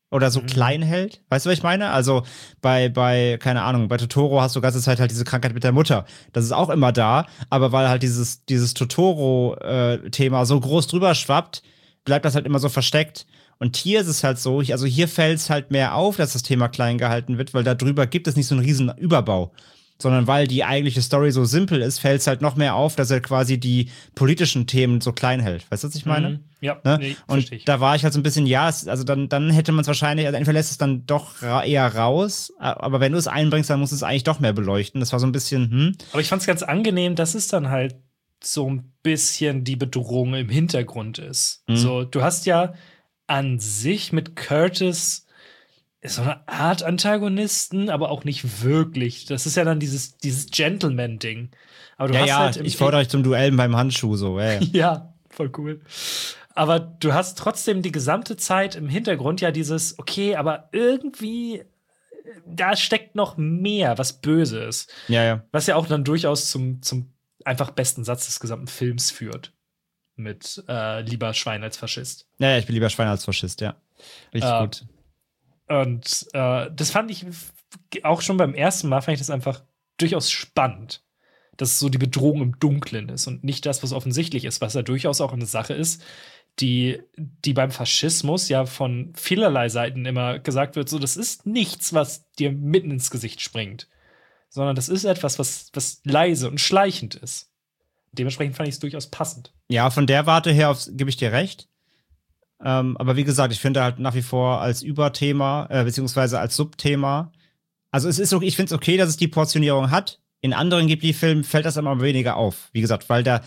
Speaker 2: oder so klein hält. Weißt du, was ich meine? Also bei, keine Ahnung, bei Totoro hast du die ganze Zeit halt diese Krankheit mit der Mutter. Das ist auch immer da, aber weil halt dieses Totoro-Thema so groß drüber schwappt, bleibt das halt immer so versteckt. Und hier ist es halt so, also hier fällt es halt mehr auf, dass das Thema klein gehalten wird, weil da drüber gibt es nicht so einen riesen Überbau. Sondern weil die eigentliche Story so simpel ist, fällt es halt noch mehr auf, dass er quasi die politischen Themen so klein hält. Weißt du, was ich meine?
Speaker 3: Ja,
Speaker 2: ne?
Speaker 3: nee,
Speaker 2: Und da war ich halt so ein bisschen, also dann hätte man es wahrscheinlich, also entweder lässt es dann doch eher raus, aber wenn du es einbringst, dann musst du es eigentlich doch mehr beleuchten. Das war so ein bisschen,
Speaker 3: Aber ich fand es ganz angenehm, dass es dann halt so ein bisschen die Bedrohung im Hintergrund ist. So, du hast ja an sich mit Curtis so eine Art Antagonisten, aber auch nicht wirklich. Das ist ja dann dieses Gentleman-Ding. Aber du hast halt
Speaker 2: ich fordere euch zum Duell beim Handschuh, so,
Speaker 3: Ja, voll cool. Aber du hast trotzdem die gesamte Zeit im Hintergrund ja dieses, okay, aber irgendwie, da steckt noch mehr, was böse ist.
Speaker 2: Ja.
Speaker 3: Was ja auch dann durchaus zum einfach besten Satz des gesamten Films führt. Mit lieber Schwein als Faschist.
Speaker 2: Ja, ich bin lieber Schwein als Faschist, ja. Richtig gut.
Speaker 3: Und das fand ich auch schon beim ersten Mal, fand ich das einfach durchaus spannend, dass es so die Bedrohung im Dunklen ist und nicht das, was offensichtlich ist, was ja durchaus auch eine Sache ist, die beim Faschismus ja von vielerlei Seiten immer gesagt wird, so, das ist nichts, was dir mitten ins Gesicht springt, sondern das ist etwas, was leise und schleichend ist. Dementsprechend fand ich es durchaus passend. Ja,
Speaker 2: von der Warte her gebe ich dir recht. Aber wie gesagt, ich finde halt nach wie vor als Überthema, beziehungsweise als Subthema, also es ist okay, ich finde es okay, dass es die Portionierung hat. In anderen Ghibli-Filmen fällt das immer weniger auf. Wie gesagt, weil da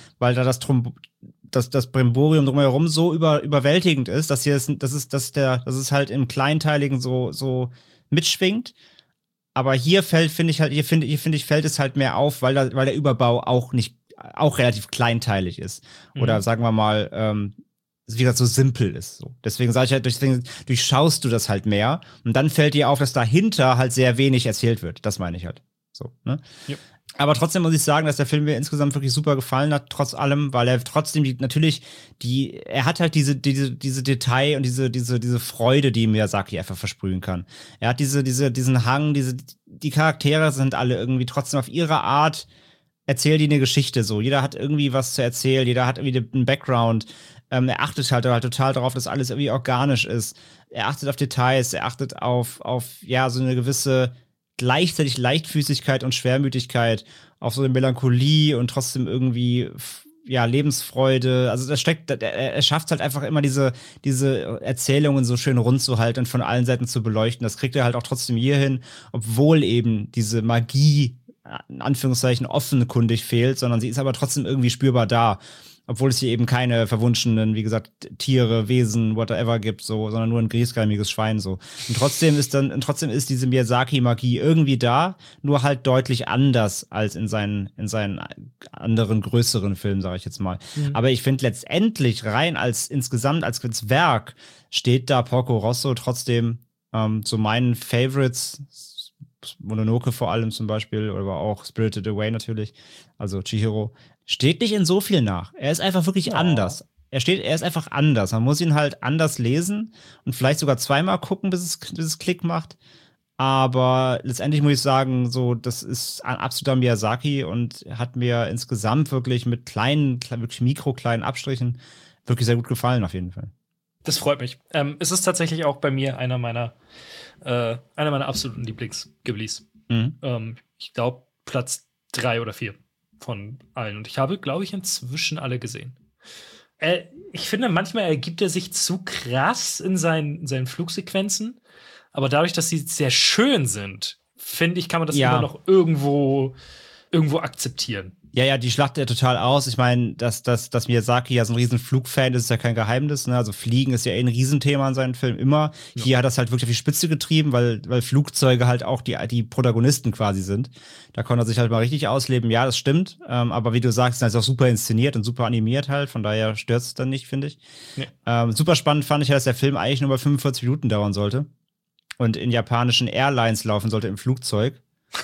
Speaker 2: das Brimborium drumherum so überwältigend ist, dass es halt im Kleinteiligen so mitschwingt. Aber hier fällt es halt mehr auf, weil der Überbau auch relativ kleinteilig ist. Oder sagen wir mal, wie gesagt, so simpel ist. So. Deswegen sage ich halt, deswegen durchschaust du das halt mehr. Und dann fällt dir auf, dass dahinter halt sehr wenig erzählt wird. Das meine ich halt. So, ne?
Speaker 3: Ja.
Speaker 2: Aber trotzdem muss ich sagen, dass der Film mir insgesamt wirklich super gefallen hat, trotz allem, weil er trotzdem er hat halt diese Detail und diese Freude, die Miyazaki einfach versprühen kann. Er hat diesen Hang, die Charaktere sind alle irgendwie trotzdem auf ihre Art, erzählen die eine Geschichte so. Jeder hat irgendwie was zu erzählen, jeder hat irgendwie einen Background. Er achtet halt total darauf, dass alles irgendwie organisch ist. Er achtet auf Details, er achtet auf ja, so eine gewisse gleichzeitig Leichtfüßigkeit und Schwermütigkeit, auf so eine Melancholie und trotzdem irgendwie ja, Lebensfreude. Also er schafft halt einfach immer diese Erzählungen so schön rund zu halten und von allen Seiten zu beleuchten. Das kriegt er halt auch trotzdem hier hin, obwohl eben diese Magie in Anführungszeichen offenkundig fehlt, sondern sie ist aber trotzdem irgendwie spürbar da. Obwohl es hier eben keine verwunschenen, wie gesagt, Tiere, Wesen, whatever gibt, so, sondern nur ein griesgrämiges Schwein, so. Und trotzdem ist diese Miyazaki-Magie irgendwie da, nur halt deutlich anders als in seinen anderen größeren Filmen, sage ich jetzt mal. Aber ich finde letztendlich insgesamt als Werk steht da Porco Rosso trotzdem zu meinen Favorites, Mononoke vor allem zum Beispiel, oder auch Spirited Away natürlich, also Chihiro, steht nicht in so viel nach. Er ist einfach wirklich anders. Er ist einfach anders. Man muss ihn halt anders lesen und vielleicht sogar zweimal gucken, bis es Klick macht. Aber letztendlich muss ich sagen, so, das ist ein absoluter Miyazaki und hat mir insgesamt wirklich mit wirklich mikrokleinen Abstrichen wirklich sehr gut gefallen, auf jeden Fall.
Speaker 3: Das freut mich. Es ist tatsächlich auch bei mir einer meiner absoluten Lieblings-Ghiblis. Ich glaube, Platz 3 oder 4 von allen. Und ich habe, glaube ich, inzwischen alle gesehen. Ich finde, manchmal ergibt er sich zu krass in seinen Flugsequenzen. Aber dadurch, dass sie sehr schön sind, finde ich, kann man das immer noch irgendwo akzeptieren.
Speaker 2: Ja, die schlachtet er total aus. Ich meine, dass Miyazaki ja so ein riesen Flugfan ist ja kein Geheimnis. Ne? Also Fliegen ist ja ein Riesenthema in seinen Filmen immer. Ja. Hier hat das halt wirklich auf die Spitze getrieben, weil Flugzeuge halt auch die Protagonisten quasi sind. Da konnte er sich halt mal richtig ausleben. Ja, das stimmt. Aber wie du sagst, ist halt auch super inszeniert und super animiert halt. Von daher stört es dann nicht, finde ich. Nee. Super spannend fand ich ja, dass der Film eigentlich nur bei 45 Minuten dauern sollte. Und in japanischen Airlines laufen sollte im Flugzeug.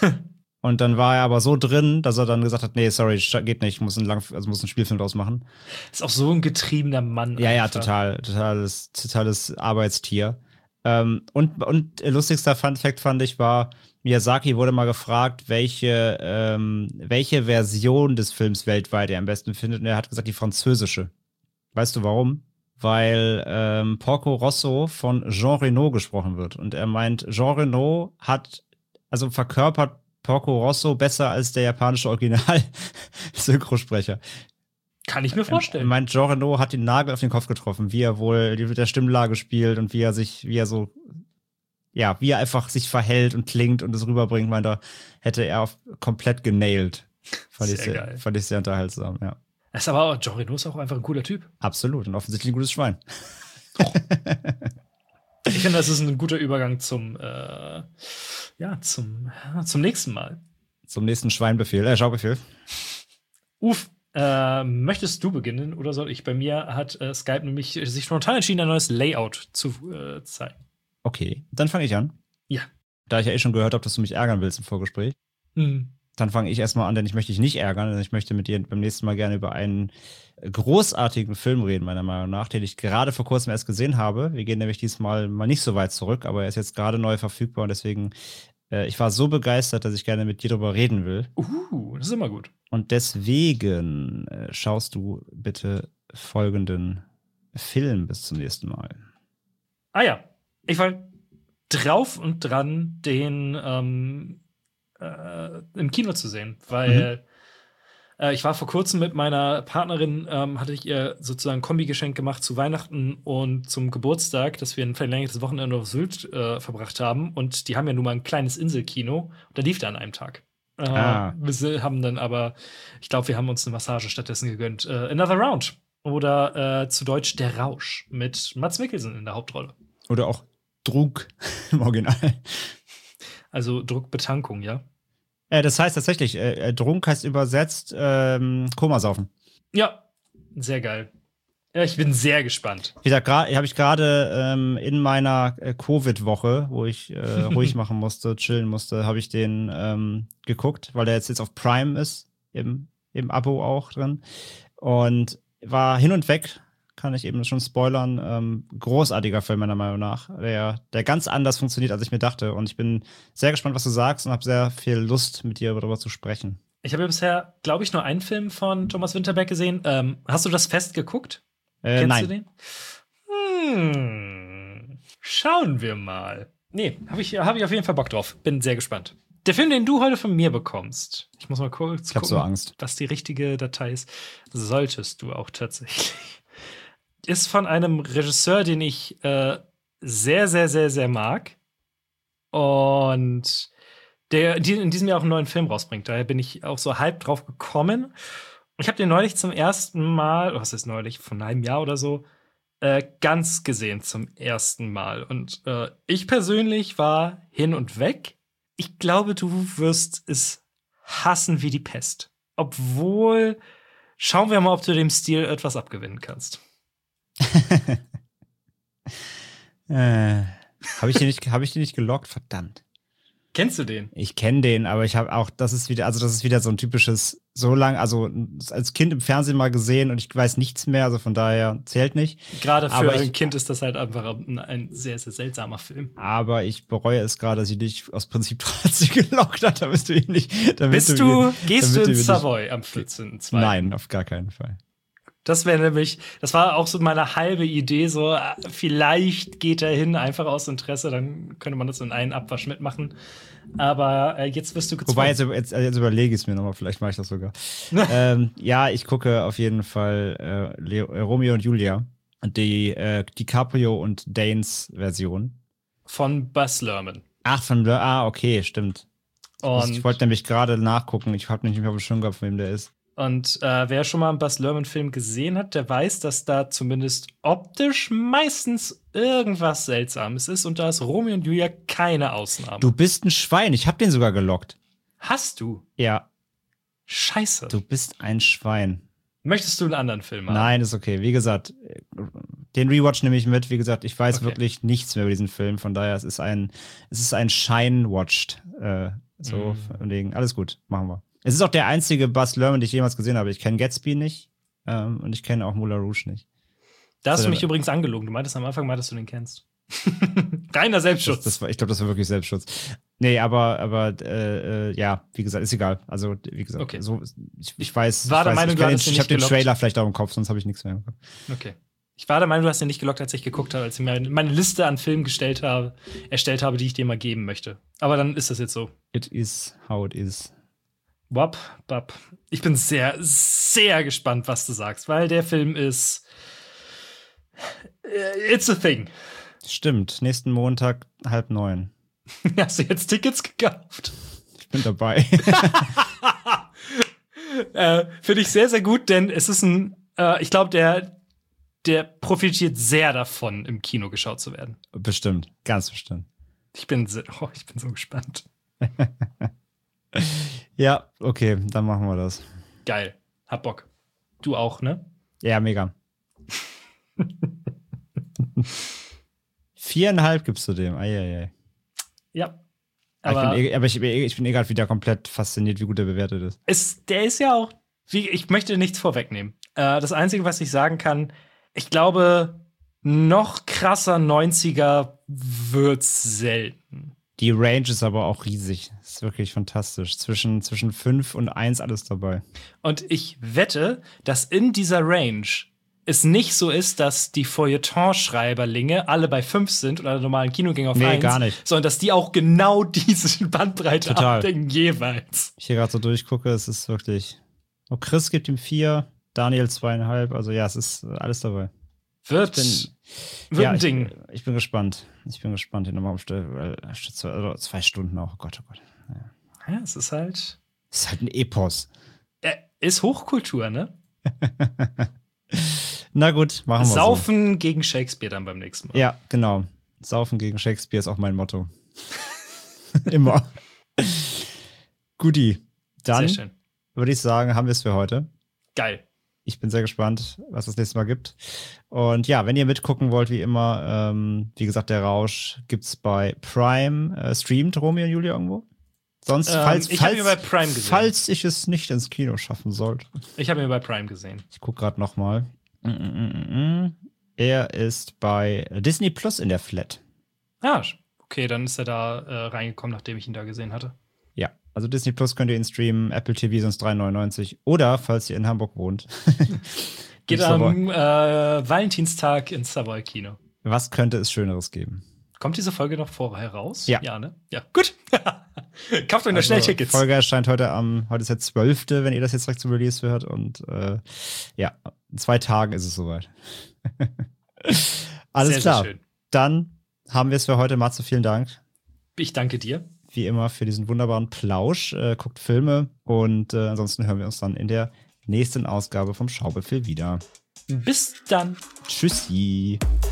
Speaker 2: Und dann war er aber so drin, dass er dann gesagt hat, nee, sorry, geht nicht, muss einen Spielfilm draus machen.
Speaker 3: Ist auch so ein getriebener Mann.
Speaker 2: Ja, totales Arbeitstier. Und lustigster Fun-Fact fand ich war, Miyazaki wurde mal gefragt, welche Version des Films weltweit er am besten findet. Und er hat gesagt, die französische. Weißt du warum? Weil Porco Rosso von Jean Reno gesprochen wird. Und er meint, Jean Reno verkörpert Porco Rosso besser als der japanische Original-Synchrosprecher.
Speaker 3: Kann ich mir vorstellen.
Speaker 2: Er meint, Jean Reno hat den Nagel auf den Kopf getroffen, wie er wohl mit der Stimmlage spielt und wie er einfach sich verhält und klingt und es rüberbringt, meint er, hätte er komplett genailt. Fand ich sehr unterhaltsam, ja.
Speaker 3: Es ist aber auch, Jean Reno ist auch einfach ein cooler Typ.
Speaker 2: Absolut und offensichtlich ein gutes Schwein.
Speaker 3: Ich finde, das ist ein guter Übergang zum nächsten Mal.
Speaker 2: Zum nächsten Schaubefehl.
Speaker 3: Möchtest du beginnen oder soll ich? Bei mir hat Skype nämlich sich spontan entschieden, ein neues Layout zu zeigen.
Speaker 2: Okay, dann fange ich an.
Speaker 3: Ja.
Speaker 2: Da ich ja schon gehört habe, dass du mich ärgern willst im Vorgespräch, dann fange ich erstmal an, denn ich möchte dich nicht ärgern, denn ich möchte mit dir beim nächsten Mal gerne über einen großartigen Film reden, meiner Meinung nach, den ich gerade vor kurzem erst gesehen habe. Wir gehen nämlich diesmal mal nicht so weit zurück, aber er ist jetzt gerade neu verfügbar und deswegen, ich war so begeistert, dass ich gerne mit dir darüber reden will.
Speaker 3: Das ist immer gut.
Speaker 2: Und deswegen schaust du bitte folgenden Film bis zum nächsten Mal.
Speaker 3: Ah ja, ich war drauf und dran, den im Kino zu sehen, weil ich war vor kurzem mit meiner Partnerin, hatte ich ihr sozusagen ein Kombigeschenk gemacht zu Weihnachten und zum Geburtstag, dass wir ein verlängertes Wochenende auf Sylt verbracht haben. Und die haben ja nun mal ein kleines Inselkino. Und da lief der an einem Tag. Wir haben dann aber, ich glaube, wir haben uns eine Massage stattdessen gegönnt. Another Round. Oder zu Deutsch Der Rausch mit Mads Mikkelsen in der Hauptrolle.
Speaker 2: Oder auch Druck im Original.
Speaker 3: Also Druckbetankung, ja.
Speaker 2: Das heißt tatsächlich, Drunk heißt übersetzt Komasaufen.
Speaker 3: Ja, sehr geil. Ja, ich bin sehr gespannt.
Speaker 2: Wie gesagt, habe ich gerade in meiner Covid-Woche, wo ich ruhig machen musste, chillen musste, habe ich den geguckt, weil der jetzt auf Prime ist, im Abo auch drin. Und war hin und weg, kann ich eben schon spoilern. Großartiger Film meiner Meinung nach, der ganz anders funktioniert, als ich mir dachte. Und ich bin sehr gespannt, was du sagst und habe sehr viel Lust, mit dir darüber zu sprechen.
Speaker 3: Ich habe bisher, glaube ich, nur einen Film von Thomas Winterberg gesehen. Hast du das Fest geguckt? Kennst
Speaker 2: nein.
Speaker 3: du den? Schauen wir mal. Nee, habe ich auf jeden Fall Bock drauf. Bin sehr gespannt. Der Film, den du heute von mir bekommst, ich muss mal kurz gucken,
Speaker 2: so Angst,
Speaker 3: was die richtige Datei ist. Solltest du auch tatsächlich. Ist von einem Regisseur, den ich sehr, sehr, sehr, sehr mag. Und der in diesem Jahr auch einen neuen Film rausbringt. Daher bin ich auch so halb drauf gekommen. Ich habe den neulich zum ersten Mal, was ist neulich, von einem Jahr oder so, ganz gesehen zum ersten Mal. Und ich persönlich war hin und weg. Ich glaube, du wirst es hassen wie die Pest. Obwohl, schauen wir mal, ob du dem Stil etwas abgewinnen kannst.
Speaker 2: Habe ich den nicht gelockt? Verdammt.
Speaker 3: Kennst du den?
Speaker 2: Ich kenne den, aber ich habe auch, das ist wieder so ein typisches, so lang, also als Kind im Fernsehen mal gesehen und ich weiß nichts mehr, also von daher zählt nicht.
Speaker 3: Gerade für ein Kind ist das halt einfach ein sehr, sehr seltsamer Film.
Speaker 2: Aber ich bereue es gerade, dass ich dich aus Prinzip trotzdem gelockt hat, damit du ihn nicht.
Speaker 3: Gehst du ins Savoy am 14.2.?
Speaker 2: Nein, auf gar keinen Fall.
Speaker 3: Das war auch so meine halbe Idee, so vielleicht geht er hin, einfach aus Interesse, dann könnte man das in einen Abwasch mitmachen. Aber jetzt wirst du gezwungen.
Speaker 2: Wobei, jetzt überlege ich es mir nochmal, vielleicht mache ich das sogar. Ja, ich gucke auf jeden Fall Romeo und Julia, die DiCaprio und Danes Version.
Speaker 3: Von Baz Luhrmann.
Speaker 2: Okay, stimmt. Und ich wollte nämlich gerade nachgucken, ich habe nicht mehr auf dem Schirm gehabt, von wem der ist.
Speaker 3: Und wer schon mal einen Baz Luhrmann-Film gesehen hat, der weiß, dass da zumindest optisch meistens irgendwas Seltsames ist. Und da ist Romeo und Julia keine Ausnahme.
Speaker 2: Du bist ein Schwein. Ich habe den sogar gelockt.
Speaker 3: Hast du?
Speaker 2: Ja.
Speaker 3: Scheiße.
Speaker 2: Du bist ein Schwein.
Speaker 3: Möchtest du einen anderen Film haben?
Speaker 2: Nein, ist okay. Wie gesagt, den Rewatch nehme ich mit. Wie gesagt, ich weiß wirklich nichts mehr über diesen Film. Von daher, es ist ein Shine-Watched. Alles gut, machen wir. Es ist auch der einzige Baz Luhrmann, den ich jemals gesehen habe. Ich kenne Gatsby nicht und ich kenne auch Moulin Rouge nicht.
Speaker 3: Da hast du mich übrigens angelogen. Du meintest am Anfang mal, dass du den kennst. Reiner Selbstschutz.
Speaker 2: Ich glaube, das war wirklich Selbstschutz. Nee, aber ja, wie gesagt, ist egal. Also, wie gesagt,
Speaker 3: Okay.
Speaker 2: so, ich weiß,
Speaker 3: War der Meinung, du hattest ihn
Speaker 2: ich habe
Speaker 3: nicht
Speaker 2: den
Speaker 3: gelockt.
Speaker 2: Trailer vielleicht auch im Kopf, sonst habe ich nichts mehr im Kopf.
Speaker 3: Okay. Ich war der Meinung, du hast ihn nicht gelockt, als ich geguckt habe, als ich mir meine Liste an Filmen erstellt habe, die ich dir mal geben möchte. Aber dann ist das jetzt so.
Speaker 2: It is how it is.
Speaker 3: Wap, bap. Ich bin sehr, sehr gespannt, was du sagst, weil der Film ist it's a thing.
Speaker 2: Stimmt, nächsten Montag 8:30.
Speaker 3: Hast du jetzt Tickets gekauft?
Speaker 2: Ich bin dabei.
Speaker 3: Finde ich sehr, sehr gut, denn es ist ich glaube, der profitiert sehr davon, im Kino geschaut zu werden.
Speaker 2: Bestimmt, ganz bestimmt.
Speaker 3: Ich bin so gespannt.
Speaker 2: Ja, okay, dann machen wir das.
Speaker 3: Geil. Hab Bock. Du auch, ne?
Speaker 2: Ja, mega. 4,5 gibst du dem. Eieiei.
Speaker 3: Ja.
Speaker 2: Aber ich bin gerade wieder komplett fasziniert, wie gut er bewertet ist.
Speaker 3: Der ist ja auch, ich möchte nichts vorwegnehmen. Das Einzige, was ich sagen kann, ich glaube, noch krasser 90er wird's selten.
Speaker 2: Die Range ist aber auch riesig. Ist wirklich fantastisch. Zwischen 5 und 1 alles dabei.
Speaker 3: Und ich wette, dass in dieser Range es nicht so ist, dass die Feuilleton-Schreiberlinge alle bei 5 sind oder normalen Kinogänger auf 1.
Speaker 2: Nee, gar nicht.
Speaker 3: Sondern dass die auch genau diese Bandbreite
Speaker 2: Total.
Speaker 3: abdecken jeweils.
Speaker 2: Ich hier gerade so durchgucke, es ist wirklich. Oh, Chris gibt ihm 4, Daniel 2,5. Also ja, es ist alles dabei.
Speaker 3: Wird ein Ding.
Speaker 2: Ich bin gespannt. Den nochmal umstellen. 2 Stunden auch. Oh Gott, oh Gott.
Speaker 3: Ja, es ist halt.
Speaker 2: Es ist halt ein Epos.
Speaker 3: Ist Hochkultur, ne?
Speaker 2: Na gut, machen wir
Speaker 3: Saufen gegen Shakespeare dann beim nächsten Mal.
Speaker 2: Ja, genau. Saufen gegen Shakespeare ist auch mein Motto. Immer. Guti. Dann
Speaker 3: Sehr schön.
Speaker 2: würde ich sagen, haben wir es für heute.
Speaker 3: Geil.
Speaker 2: Ich bin sehr gespannt, was das nächste Mal gibt. Und ja, wenn ihr mitgucken wollt, wie immer, wie gesagt, der Rausch gibt's bei Prime. Streamt Romeo und Julia irgendwo? Sonst,
Speaker 3: ich habe ihn bei Prime gesehen.
Speaker 2: Falls ich es nicht ins Kino schaffen sollte.
Speaker 3: Ich habe ihn bei Prime gesehen.
Speaker 2: Ich gucke gerade noch mal. Er ist bei Disney Plus in der Flat.
Speaker 3: Ah, okay, dann ist er da reingekommen, nachdem ich ihn da gesehen hatte.
Speaker 2: Ja, also Disney Plus könnt ihr ihn streamen, Apple TV sonst 3,99 € oder, falls ihr in Hamburg wohnt.
Speaker 3: Geht am Valentinstag ins Savoy Kino.
Speaker 2: Was könnte es Schöneres geben?
Speaker 3: Kommt diese Folge noch vorher raus?
Speaker 2: Ja.
Speaker 3: Ja, ne? Ja, gut. Kauft euch noch schnell Tickets.
Speaker 2: Die Folge erscheint heute ist der 12., wenn ihr das jetzt direkt zum Release hört. Und ja, in 2 Tagen ist es soweit. Alles
Speaker 3: sehr,
Speaker 2: klar.
Speaker 3: sehr schön.
Speaker 2: Dann haben wir es für heute. Matze, vielen Dank.
Speaker 3: Ich danke dir.
Speaker 2: Wie immer für diesen wunderbaren Plausch. Guckt Filme und ansonsten hören wir uns dann in der nächsten Ausgabe vom Schaubefehl wieder.
Speaker 3: Bis dann.
Speaker 2: Tschüssi.